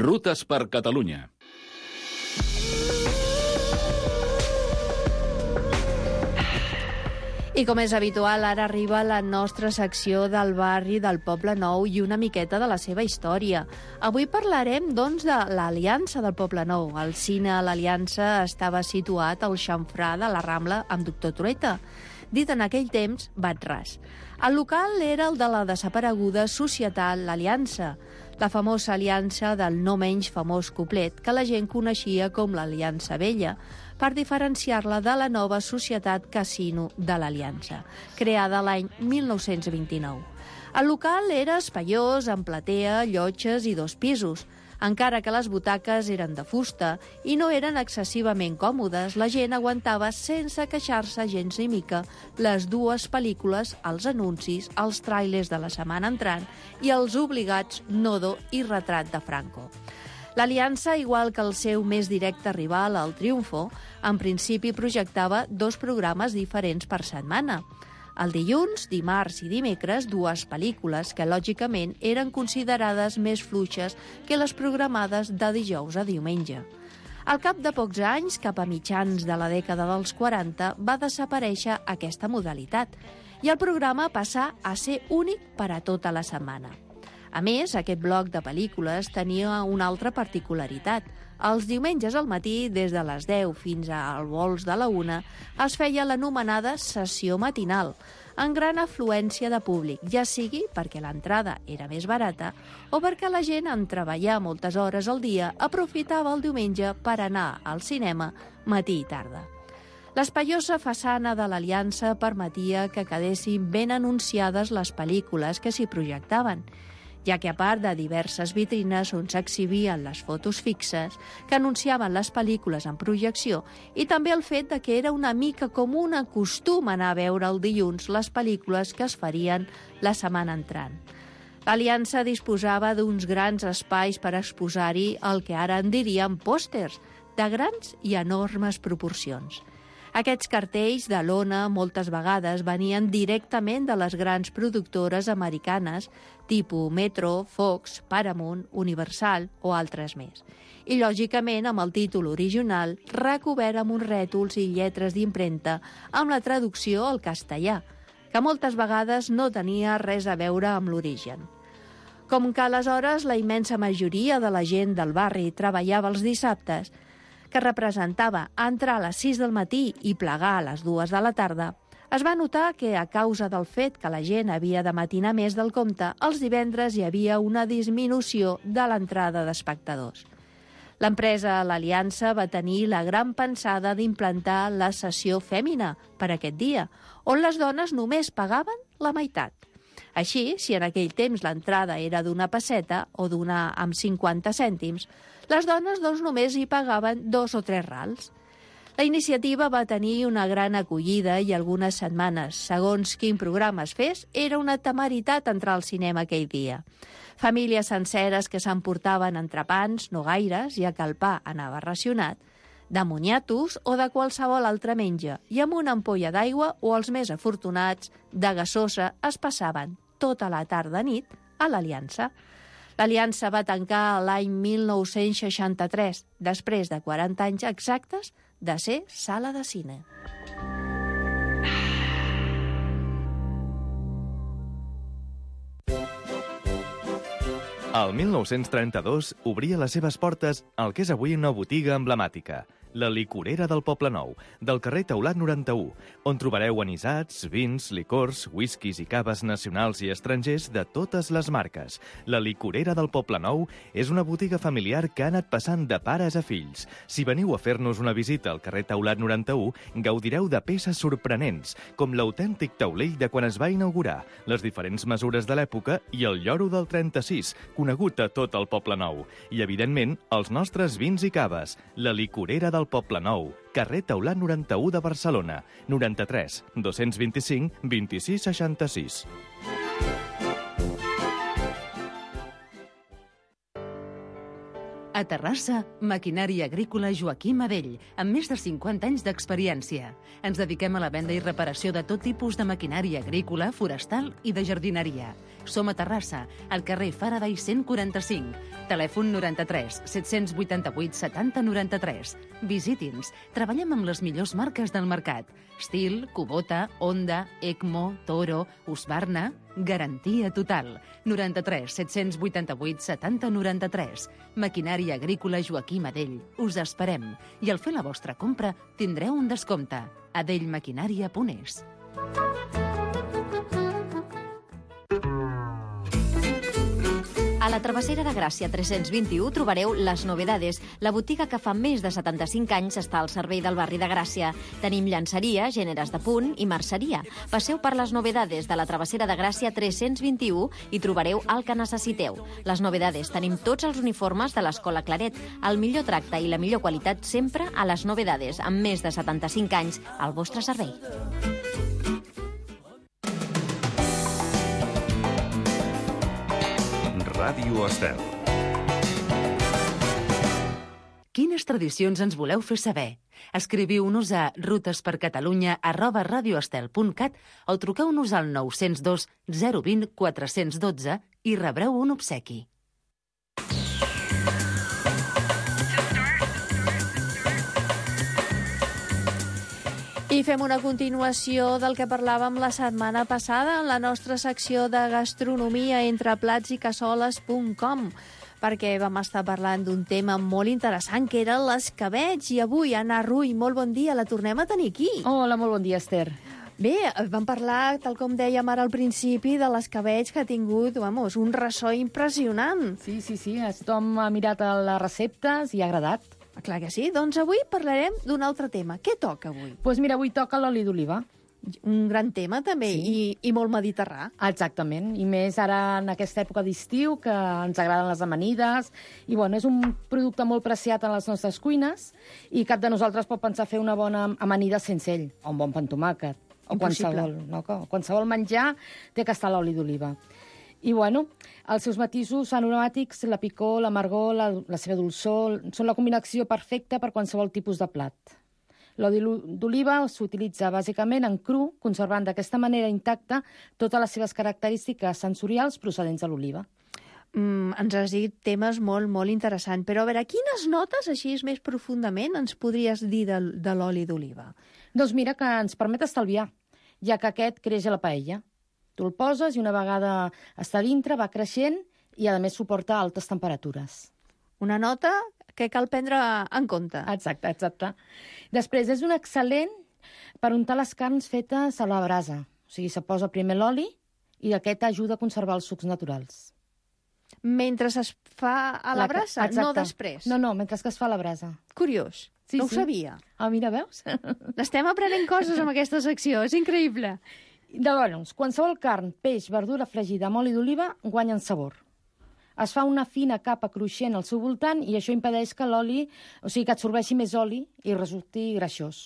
Rutes per Catalunya. I com és habitual, ara arriba la nostra secció del barri del Poble Nou i una miqueta de la seva història. Avui parlarem, doncs, de l'Aliança del Poble Nou. El cine a l'Aliança estava situat al xamfrà de la Rambla amb Doctor Trueta, dit en aquell temps Bat-ras. El local era el de la desapareguda Societat l'Aliança, la famosa aliança del no menys famós Coplet, que la gent coneixia com l'Aliança Vella, per diferenciar-la de la nova Societat Casino de l'Aliança, creada l'any mil nou-cents vint-i-nou. El local era espaiós, amb platea, llotges i dos pisos. Encara que les butaques eren de fusta i no eren excessivament còmodes, la gent aguantava sense queixar-se gens ni mica les dues pel·lícules, els anuncis, els tràilers de la setmana entrant i els obligats Nodo i Retrat de Franco. L'Aliança, igual que el seu més directe rival, el Triunfo, en principi projectava dos programes diferents per setmana. El dilluns, dimarts i dimecres, dues pel·lícules que, lògicament, eren considerades més fluixes que les programades de dijous a diumenge. Al cap de pocs anys, cap a mitjans de la dècada dels quaranta, va desaparèixer aquesta modalitat i el programa passà a ser únic per a tota la setmana. A més, aquest bloc de pel·lícules tenia una altra particularitat. Els diumenges al matí, des de les deu fins al vols de la una, es feia l'anomenada sessió matinal, en gran afluència de públic, ja sigui perquè l'entrada era més barata o perquè la gent, en treballar moltes hores al dia, aprofitava el diumenge per anar al cinema matí i tarda. L'espaiosa façana de l'Aliança permetia que quedessin ben anunciades les pel·lícules que s'hi projectaven, ja que a part de diverses vitrines on s'exhibien les fotos fixes que anunciaven les pel·lícules en projecció i també el fet de que era una mica com un costum anar a veure el dilluns les pel·lícules que es farien la setmana entrant. L'Aliança disposava d'uns grans espais per exposar-hi el que ara en diríem pòsters, de grans i enormes proporcions. Aquests cartells de lona moltes vegades venien directament de les grans productores americanes, tipus Metro, Fox, Paramount, Universal o altres més. I, lògicament, amb el títol original, recobert amb uns rètols i lletres d'impremta amb la traducció al castellà, que moltes vegades no tenia res a veure amb l'origen. Com que aleshores la immensa majoria de la gent del barri treballava els dissabtes, que representava entrar a les sis del matí i plegar a les dues de la tarda, es va notar que, a causa del fet que la gent havia de matinar més del compte, els divendres hi havia una disminució de l'entrada d'espectadors. L'empresa l'Aliança va tenir la gran pensada d'implantar la sessió fèmina per aquest dia, on les dones només pagaven la meitat. Així, si en aquell temps l'entrada era d'una pesseta o d'una amb cinquanta cèntims, les dones doncs, només hi pagaven dos o tres rals. La iniciativa va tenir una gran acollida i algunes setmanes, segons quin programa es fes, era una temeritat entrar al cinema aquell dia. Famílies senceres que s'emportaven entrepans, no gaires, ja que el pa anava racionat, de moniatos o de qualsevol altre menja, i amb una ampolla d'aigua o els més afortunats, de gasosa, es passaven tota la tarda-nit a l'Aliança. L'Aliança va tancar l'any mil nou-cents seixanta-tres, després de quaranta anys exactes de ser sala de cine. El mil nou-cents trenta-dos obria les seves portes al que és avui una botiga emblemàtica, la licorera del Poble Nou, del carrer Teulat noranta-u, on trobareu anisats, vins, licors, whiskies i caves nacionals i estrangers de totes les marques. La licorera del Poble Nou és una botiga familiar que ha anat passant de pares a fills. Si veniu a fer-nos una visita al carrer Teulat noranta-u, gaudireu de peces sorprenents, com l'autèntic taulell de quan es va inaugurar, les diferents mesures de l'època i el lloro del trenta-sis, conegut a tot el Poble Nou. I, evidentment, els nostres vins i caves. La licorera del del Poble Nou, carrer Teulat noranta-u de Barcelona, noranta-tres dos-cents vint-i-cinc vint-i-sis seixanta-sis. A Terrassa, maquinària agrícola Joaquim Adell, amb més de cinquanta anys d'experiència. Ens dediquem a la venda i reparació de tot tipus de maquinària agrícola, forestal i de jardineria. Som a Terrassa, al carrer Faraday cent quaranta-cinc. Telèfon noranta-tres set vuitanta-vuit setanta noranta-tres. Visiti'ns. Treballem amb les millors marques del mercat. Stihl, Kubota, Honda, Ecmo, Toro, Husqvarna... Garantia total. noranta-tres set vuitanta-vuit setanta noranta-tres. Maquinària agrícola Joaquim Adell. Us esperem. I al fer la vostra compra tindreu un descompte. adellmaquinària punt es. A la Travessera de Gràcia tres-cents vint-i-u trobareu Les Novedades, la botiga que fa més de setanta-cinc anys està al servei del barri de Gràcia. Tenim llançeria, gèneres de punt i merceria. Passeu per Les Novedades de la Travessera de Gràcia tres-cents vint-i-u i trobareu el que necessiteu. Les Novedades. Tenim tots els uniformes de l'Escola Claret. El millor tracte i la millor qualitat sempre a Les Novedades, amb més de setanta-cinc anys al vostre servei. Ràdio Estel. Quines tradicions ens voleu fer saber? Escriviu-nos a rutespercatalunya arroba radioestel punt cat o truqueu-nos al nou zero dos zero dos zero quatre un dos i rebreu un obsequi. I fem una continuació del que parlàvem la setmana passada en la nostra secció de gastronomia entre plats i cassoles punt com, perquè vam estar parlant d'un tema molt interessant, que era l'escabetx, i avui, Anna Rull, molt bon dia, la tornem a tenir aquí. Hola, molt bon dia, Esther. Bé, vam parlar, tal com dèiem ara al principi, de l'escabetx que ha tingut, vamos, un ressò impressionant. Sí, sí, sí, tothom ha mirat les receptes i ha agradat. Clar que sí. Doncs avui parlarem d'un altre tema. Què toca avui? Doncs pues mira, avui toca l'oli d'oliva. Un gran tema, també, sí. i, i molt mediterrà. Exactament, i més ara en aquesta època d'estiu, que ens agraden les amanides, i bueno, és un producte molt preciat en les nostres cuines, i cap de nosaltres pot pensar fer una bona amanida sense ell, o un bon pa amb tomàquet, o qualsevol, no? qualsevol menjar té que estar l'oli d'oliva. I, bueno, els seus matisos aromàtics, la picor, l'amargor, la, la seva dolçor, són la combinació perfecta per qualsevol tipus de plat. L'oli d'oliva s'utilitza bàsicament en cru, conservant d'aquesta manera intacta totes les seves característiques sensorials procedents de l'oliva. Mm, ens has dit temes molt, molt interessants. Però, a veure, quines notes, així més profundament, ens podries dir de, de l'oli d'oliva? Doncs mira, que ens permet estalviar, ja que aquest creix a la paella. Tu el poses i una vegada està dintre va creixent i, a més, suporta altes temperatures. Una nota que cal prendre en compte. Exacte, exacte. Després, és un excel·lent per untar les carns fetes a la brasa. O sigui, se posa primer l'oli i aquest ajuda a conservar els sucs naturals. Mentre es fa a la, la brasa, exacte. No després? No, no, mentre que es fa a la brasa. Curiós. Sí, no sí. ho sabia. Ah, mira, veus? Estem aprenent coses amb aquesta secció, és increïble. Llavors, qualsevol carn, peix, verdura fregida amb oli d'oliva guanya en sabor. Es fa una fina capa cruixent al seu voltant i això impedeix que l'oli, o sigui, que absorbeixi més oli i resulti greixós.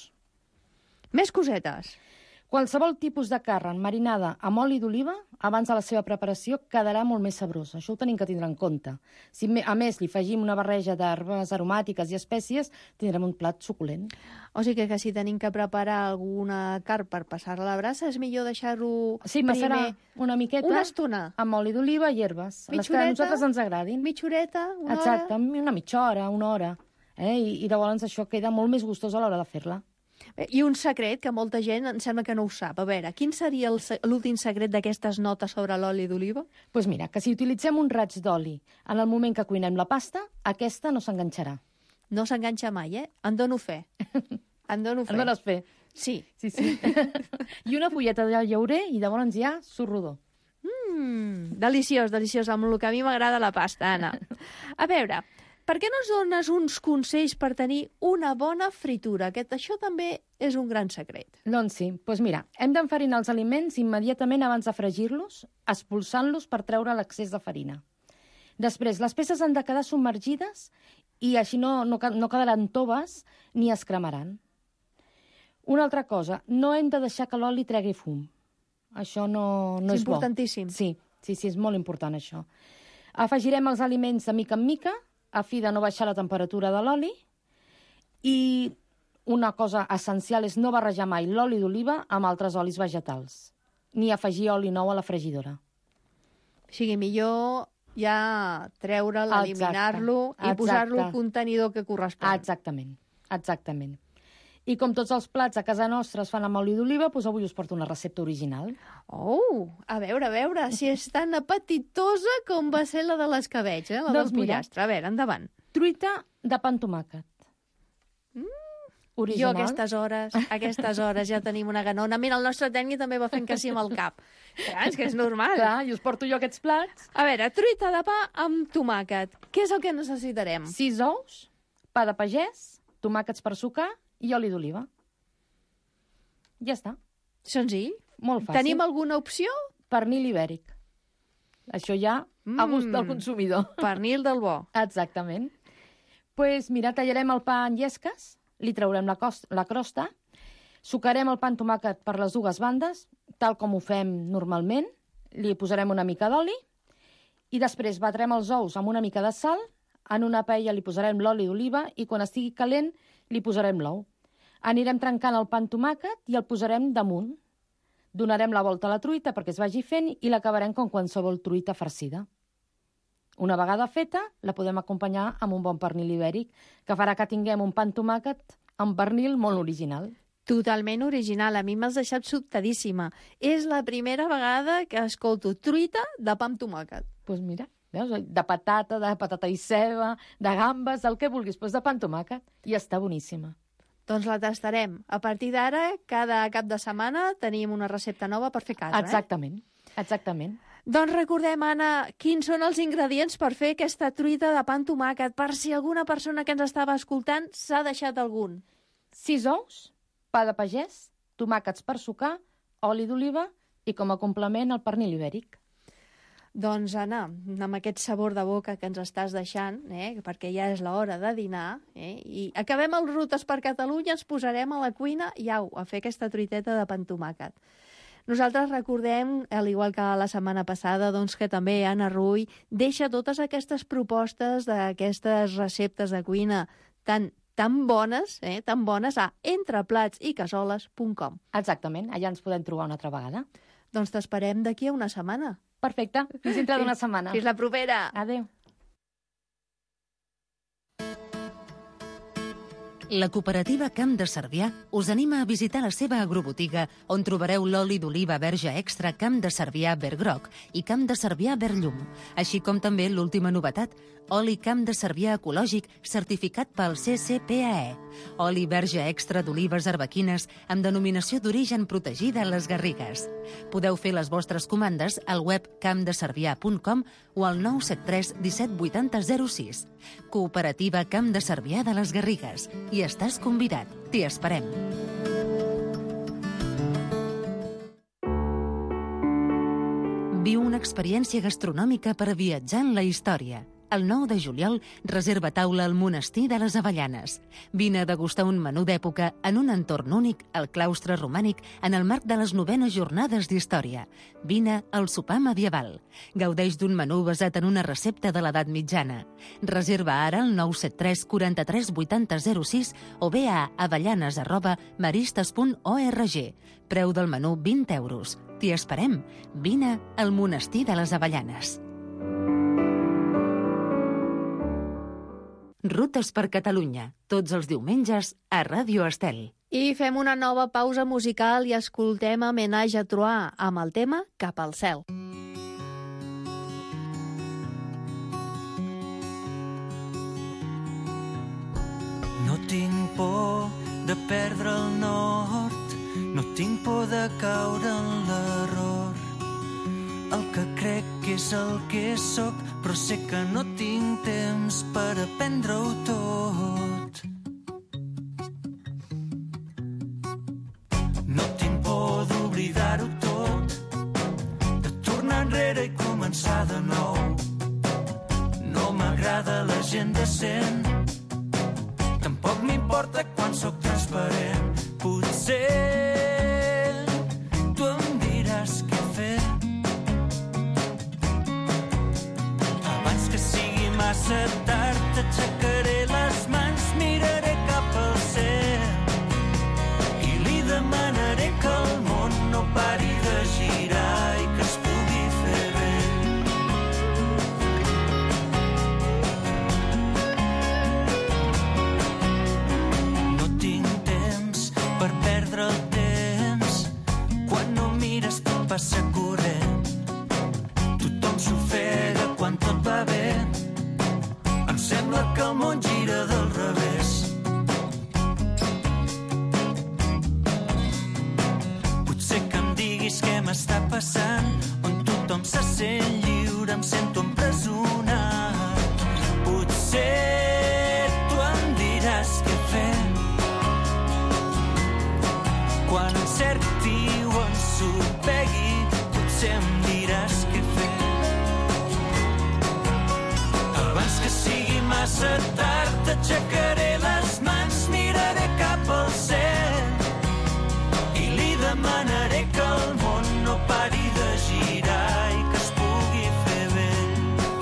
Més cosetes. Qualsevol tipus de carn marinada amb oli d'oliva, abans de la seva preparació, quedarà molt més sabrosa. Això ho tenim que tindre en compte. Si a més li afegim una barreja d'herbes aromàtiques i espècies, tindrem un plat suculent. O sigui que si tenim que preparar alguna carn per passar-la a la brasa, és millor deixar-ho sí, primer... una miqueta una estona. Amb oli d'oliva i herbes. Les que a nosaltres ens agradin. Mitjoreta, una Exacte, hora? Exacte, una mitja hora, una hora. Eh? I, I llavors això queda molt més gustós a l'hora de fer-la. I un secret que molta gent em sembla que no ho sap. A veure, quin seria l'últim secret d'aquestes notes sobre l'oli d'oliva? Doncs pues mira, que si utilitzem un raig d'oli en el moment que cuinem la pasta, aquesta no s'enganxarà. No s'enganxa mai, eh? En dono fe. En dono fe. En dones fe? Sí. Sí, sí. I una fulleta de llaurer i llavors ja surt rodó. Mmm, deliciós, deliciós, amb el que a mi m'agrada la pasta, Anna. A veure... Per què no ens dones uns consells per tenir una bona fritura? Aquest, això també és un gran secret. Doncs sí. Doncs mira, hem d'enfarinar els aliments immediatament abans de fregir-los, expulsant-los per treure l'excés de farina. Després, les peces han de quedar submergides i així no, no, no quedaran toves ni es cremaran. Una altra cosa, no hem de deixar que l'oli tregui fum. Això no, no és, és bo. És importantíssim. Sí, sí, sí, és molt important això. Afegirem els aliments de mica en mica, a fi de no baixar la temperatura de l'oli, i una cosa essencial és no barrejar mai l'oli d'oliva amb altres olis vegetals, ni afegir oli nou a la fregidora. sigui, millor ja treure'l, eliminar-lo i posar-lo al contenidor que correspon. Exactament, exactament. I com tots els plats a casa nostra es fan amb oli d'oliva, doncs avui us porto una recepta original. Oh, a veure, a veure, si és tan apetitosa com va ser la de l'escabetx, eh? La Doncs del mira. pollastre. A veure, endavant. Truita de pa amb tomàquet. Mm. Original. Jo a aquestes hores, a aquestes hores ja tenim una ganona. Mira, el nostre tècnic també va fent que sí amb el cap. Clar, és que és normal. Clar, i us porto jo aquests plats. A veure, truita de pa amb tomàquet. Què és el que necessitarem? Sis ous, pa de pagès, tomàquets per sucar i oli d'oliva. Ja està. Senzill. Molt fàcil. Tenim alguna opció? Pernil ibèric. Això ja mm. a gust del consumidor. Pernil del bo. Exactament. Doncs pues mira, tallarem el pa en llesques, li traurem la, costa, la crosta, sucarem el pa amb tomàquet per les dues bandes, tal com ho fem normalment, li posarem una mica d'oli i després batrem els ous amb una mica de sal, en una paella li posarem l'oli d'oliva i quan estigui calent li posarem l'ou. Anirem trencant el pa amb tomàquet i el posarem damunt. Donarem la volta a la truita perquè es vagi fent i l'acabarem com qualsevol truita farcida. Una vegada feta, la podem acompanyar amb un bon pernil ibèric, que farà que tinguem un pa amb tomàquet amb pernil molt original. Totalment original. A mi m'has deixat sobtadíssima. És la primera vegada que escolto truita de pa amb tomàquet. Doncs pues mira, veus? De patata, de patata i ceba, de gambes, el que vulguis, doncs de pa amb tomàquet. I està boníssima. Doncs la tastarem. A partir d'ara, cada cap de setmana tenim una recepta nova per fer casa. Exactament, eh? exactament. Doncs recordem, Anna, quins són els ingredients per fer aquesta truita de pa amb tomàquet, per si alguna persona que ens estava escoltant s'ha deixat algun. Sis ous, pa de pagès, tomàquets per sucar, oli d'oliva i com a complement el pernil ibèric. Doncs, Anna, amb aquest sabor de boca que ens estàs deixant, eh, perquè ja és l'hora de dinar, eh, i acabem els Rutes per Catalunya, ens posarem a la cuina i au, a fer aquesta truiteta de pa amb tomàquet. Nosaltres recordem, al igual que la setmana passada, doncs que també Anna Rull deixa totes aquestes propostes d'aquestes receptes de cuina tan, tan bones, eh, tan bones a entreplats i cassoles punt com. Exactament, allà ens podem trobar una altra vegada. Doncs t'esperem d'aquí a una setmana. Perfecte, fins dintre d'una setmana. Fins la propera. Adéu. La cooperativa Camp de Cervià us anima a visitar la seva agrobotiga on trobareu l'oli d'oliva verge extra Camp de Cervià verd groc i Camp de Cervià verd llum, així com també l'última novetat, oli Camp de Cervià ecològic certificat pel C C P A E, oli verge extra d'olives arbequines amb denominació d'origen protegida a les Garrigues. Podeu fer les vostres comandes al web camp de cervià punt com o al nou set tres disset vuitanta zero sis. Cooperativa Camp de Cervià de les Garrigues. I estàs convidat. T'hi esperem. Viu una experiència gastronòmica per viatjar en la història. El nou de juliol reserva taula al Monestir de les Avellanes. Vine a degustar un menú d'època en un entorn únic, al claustre romànic, en el marc de les novenes jornades d'història. Vine al sopar medieval. Gaudeix d'un menú basat en una recepta de l'edat mitjana. Reserva ara al nou set tres quaranta-tres vuitanta zero sis o bé a avellanes arroba maristes punt org. Preu del menú vint euros. T'hi esperem. Vine al Monestir de les Avellanes. Rutes per Catalunya, tots els diumenges a Ràdio Estel. I fem una nova pausa musical i escoltem Ménage à Trois amb el tema Cap al cel. No tinc por de perdre el nord, no tinc por de caure en l'error. El que crec que és el que sóc, però sé que no tinc temps per aprendre-ho tot. No tinc por d'oblidar-ho tot, de tornar enrere i començar de nou. No m'agrada la gent decent, tampoc m'importa quan sóc transparent. Potser tu em diràs què fer abans que sigui massa tard. T'aixecaré les mans, miraré cap al cel i li demanaré que el món no pari de girar i que es pugui fer bé. passa corrent. Tothom s'ofega quan tot va bé. Em sembla que el món gira del revés. Potser que em diguis què m'està passant, on tothom se sent lliure, em sento empresonat. Potser tu em diràs què fer quan encerti o ensopegui, potser em diràs què fer. Abans que sigui massa tard, t'aixecaré les mans, miraré cap al cel i li demanaré que el món no pari de girar i que es pugui fer vell.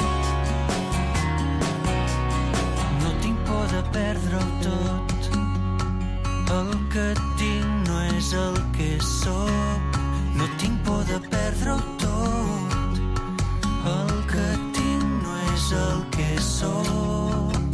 No tinc por de perdre-ho tot, el que tinc no és el que sóc. No tinc por de perdre-ho tot, el que tinc no és el que sóc.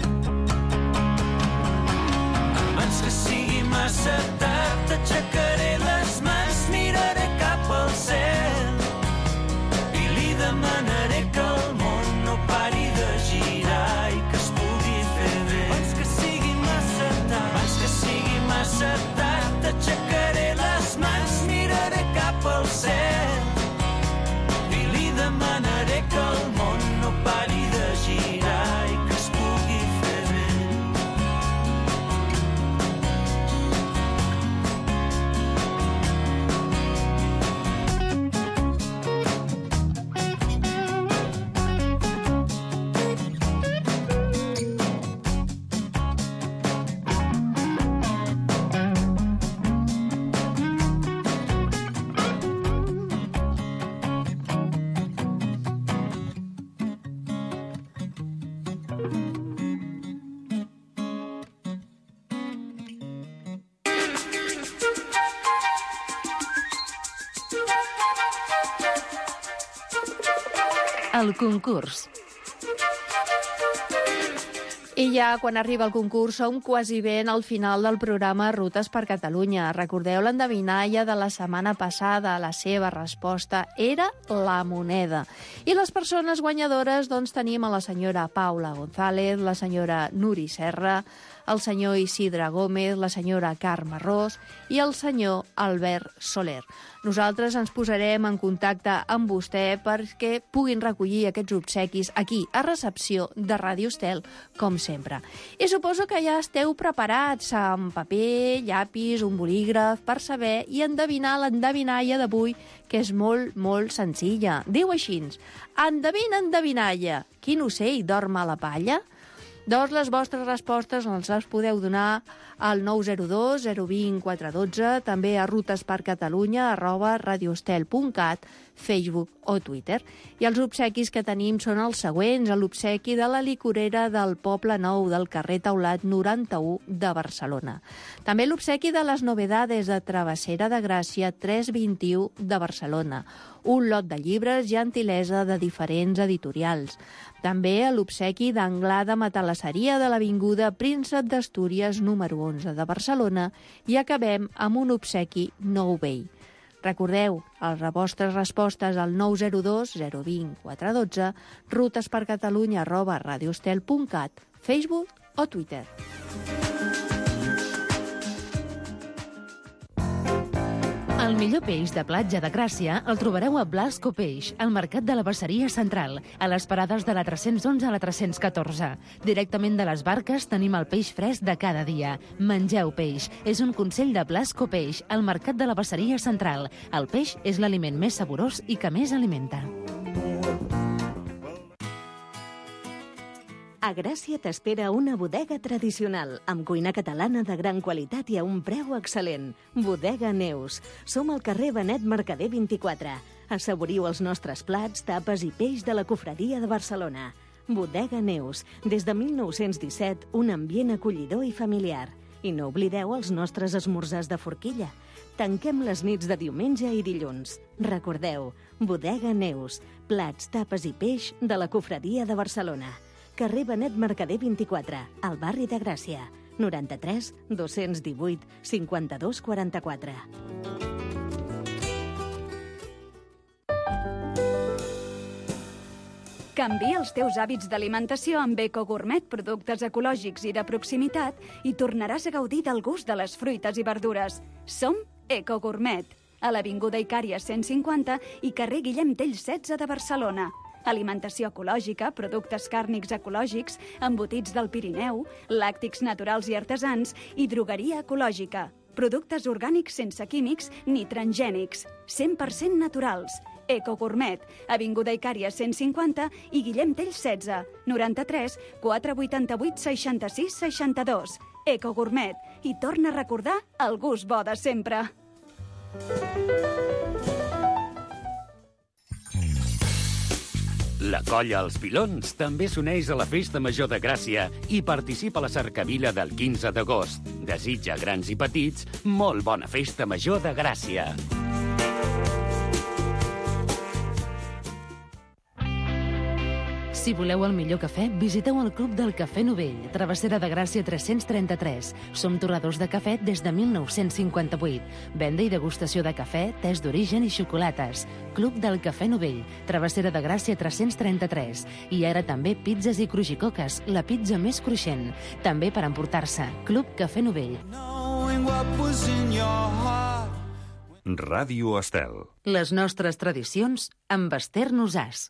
Abans que sigui massa tard, t'aixecaré les mans, miraré cap al cel i li demanaré que el món no pari de girar i que es pugui fer bé. Abans que sigui massa tard, abans que sigui massa tard, t'aixecaré les mans, miraré cap al cel i li demanaré que el món no pari de girar i que es pugui fer bé. El concurs. I ja, quan arriba el concurs, som quasi ben al final del programa Rutes per Catalunya. Recordeu l'endevinalla de la setmana passada? La seva resposta era la moneda. I les persones guanyadores, doncs, tenim a la senyora Paula González, la senyora Nuri Serra, el senyor Isidre Gómez, la senyora Carme Ros i el senyor Albert Soler. Nosaltres ens posarem en contacte amb vostè perquè puguin recollir aquests obsequis aquí, a recepció de Ràdio Estel, com sempre. I suposo que ja esteu preparats amb paper, llapis, un bolígraf, per saber i endevinar l'endevinalla d'avui, que és molt, molt senzilla. Diu així: endevina, endevinalla, quin ocell dorm a la palla? Doncs les vostres respostes ens les podeu donar al nou zero dos zero dos zero quatre un dos, també a rutespercatalunya arroba radioestel punt cat, Facebook o Twitter. I els obsequis que tenim són els següents: l'obsequi de la licorera del Poble Nou del carrer Taulat noranta-u de Barcelona. També l'obsequi de les novedades de Travessera de Gràcia tres vint-i-u de Barcelona. Un lot de llibres gentilesa de diferents editorials. També l'obsequi d'Anglada Matalasseria de l'Avinguda Príncep d'Astúries número onze de Barcelona i acabem amb un obsequi nou vell. Recordeu les vostres respostes al nou zero dos zero dos zero quatre un dos, rutespercatalunya arroba radioestel punt cat, Facebook o Twitter. El millor peix de platja de Gràcia el trobareu a Blasco Peix, al Mercat de la Passeria Central, a les parades de la tres-cents onze a la tres-cents catorze. Directament de les barques tenim el peix fresc de cada dia. Mengeu peix. És un consell de Blasco Peix, al Mercat de la Passeria Central. El peix és l'aliment més saborós i que més alimenta. A Gràcia t'espera una bodega tradicional, amb cuina catalana de gran qualitat i a un preu excel·lent. Bodega Neus. Som al carrer Benet Mercader vint-i-quatre. Assaboriu els nostres plats, tapes i peix de la Cofradia de Barcelona. Bodega Neus. Des de mil nou-cents disset, un ambient acollidor i familiar. I no oblideu els nostres esmorzars de forquilla. Tanquem les nits de diumenge i dilluns. Recordeu, Bodega Neus. Plats, tapes i peix de la Cofradia de Barcelona. Carrer Benet Mercader vint-i-quatre, al barri de Gràcia. noranta-tres dos-cents divuit cinquanta-dos quaranta-quatre. Canvia els teus hàbits d'alimentació amb Eco Gourmet, productes ecològics i de proximitat, i tornaràs a gaudir del gust de les fruites i verdures. Som Eco Gourmet, a l'Avinguda Icària cent cinquanta i carrer Guillem Tell setze de Barcelona. Alimentació ecològica, productes càrnics ecològics, embotits del Pirineu, làctics naturals i artesans i drogueria ecològica. Productes orgànics sense químics ni transgènics, cent per cent naturals. Eco Gourmet, Avinguda Icària cent cinquanta i Guillem Tell setze, noranta-tres, quatre vuitanta-vuit, seixanta-sis, seixanta-dos. Eco Gourmet, i torna a recordar el gust bo de sempre. La colla Els Pilons també s'uneix a la Festa Major de Gràcia i participa a la cercavila del quinze d'agost. Desitja a grans i petits molt bona Festa Major de Gràcia. Si voleu el millor cafè, visiteu el Club del Cafè Novell, Travessera de Gràcia tres-cents trenta-tres. Som torradors de cafè des de mil nou-cents cinquanta-vuit. Venda i degustació de cafè, tés d'origen i xocolates. Club del Cafè Novell, Travessera de Gràcia tres-cents trenta-tres. I ara també pizzas i crujicoques, la pizza més cruixent. També per emportar-se. Club Cafè Novell. Ràdio Estel. Les nostres tradicions amb Esther Nosàs.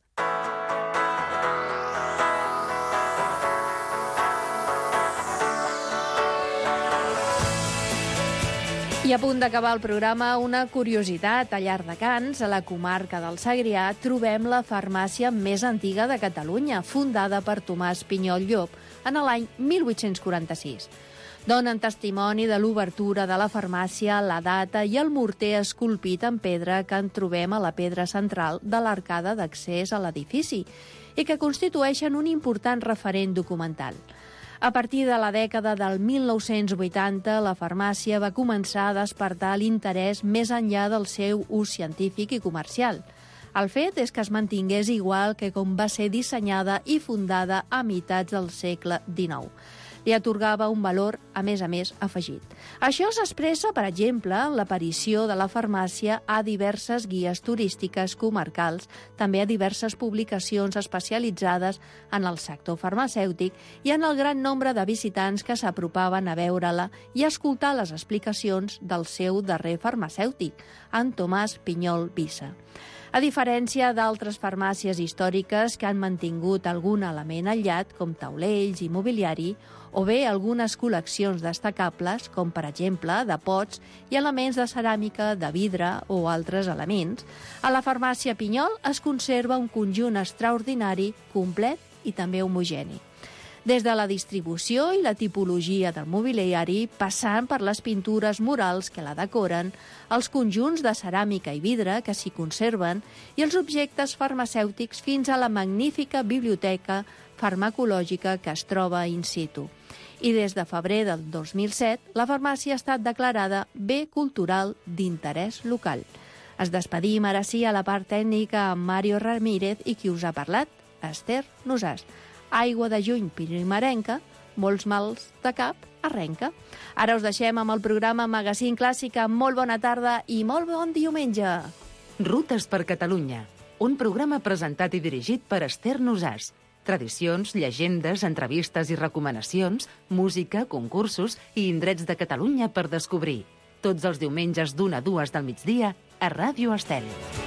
I a punt d'acabar el programa, una curiositat. A Llardecans, a la comarca del Segrià, trobem la farmàcia més antiga de Catalunya, fundada per Tomàs Pinyol Llop en l'any mil vuit-cents quaranta-sis. Donen testimoni de l'obertura de la farmàcia, la data i el morter esculpit en pedra que en trobem a la pedra central de l'arcada d'accés a l'edifici i que constitueixen un important referent documental. A partir de la dècada del mil nou-cents vuitanta, la farmàcia va començar a despertar l'interès més enllà del seu ús científic i comercial. El fet és que es mantingués igual que com va ser dissenyada i fundada a meitats del segle dinou. Li atorgava un valor, a més a més, afegit. Això s'expressa, per exemple, en l'aparició de la farmàcia a diverses guies turístiques comarcals, també a diverses publicacions especialitzades en el sector farmacèutic i en el gran nombre de visitants que s'apropaven a veure-la i a escoltar les explicacions del seu darrer farmacèutic, en Tomàs Pinyol Vissa. A diferència d'altres farmàcies històriques que han mantingut algun element aïllat, com taulells i mobiliari, o bé algunes col·leccions destacables, com per exemple de pots i elements de ceràmica, de vidre o altres elements, a la farmàcia Pinyol es conserva un conjunt extraordinari, complet i també homogeni. Des de la distribució i la tipologia del mobiliari, passant per les pintures murals que la decoren, els conjunts de ceràmica i vidre que s'hi conserven i els objectes farmacèutics fins a la magnífica biblioteca farmacològica que es troba in situ. I des de febrer del dos mil set, la farmàcia ha estat declarada bé cultural d'interès local. Es despedim ara sí a la part tècnica amb Mario Ramírez i qui us ha parlat, Esther Nosàs. Aigua de juny primerenca, molts mals de cap arrenca. Ara us deixem amb el programa Magazín Clàssica. Molt bona tarda i molt bon diumenge. Rutes per Catalunya, un programa presentat i dirigit per Esther Nosàs. Tradicions, llegendes, entrevistes i recomanacions, música, concursos i indrets de Catalunya per descobrir. Tots els diumenges d'una a dues del migdia a Ràdio Estel.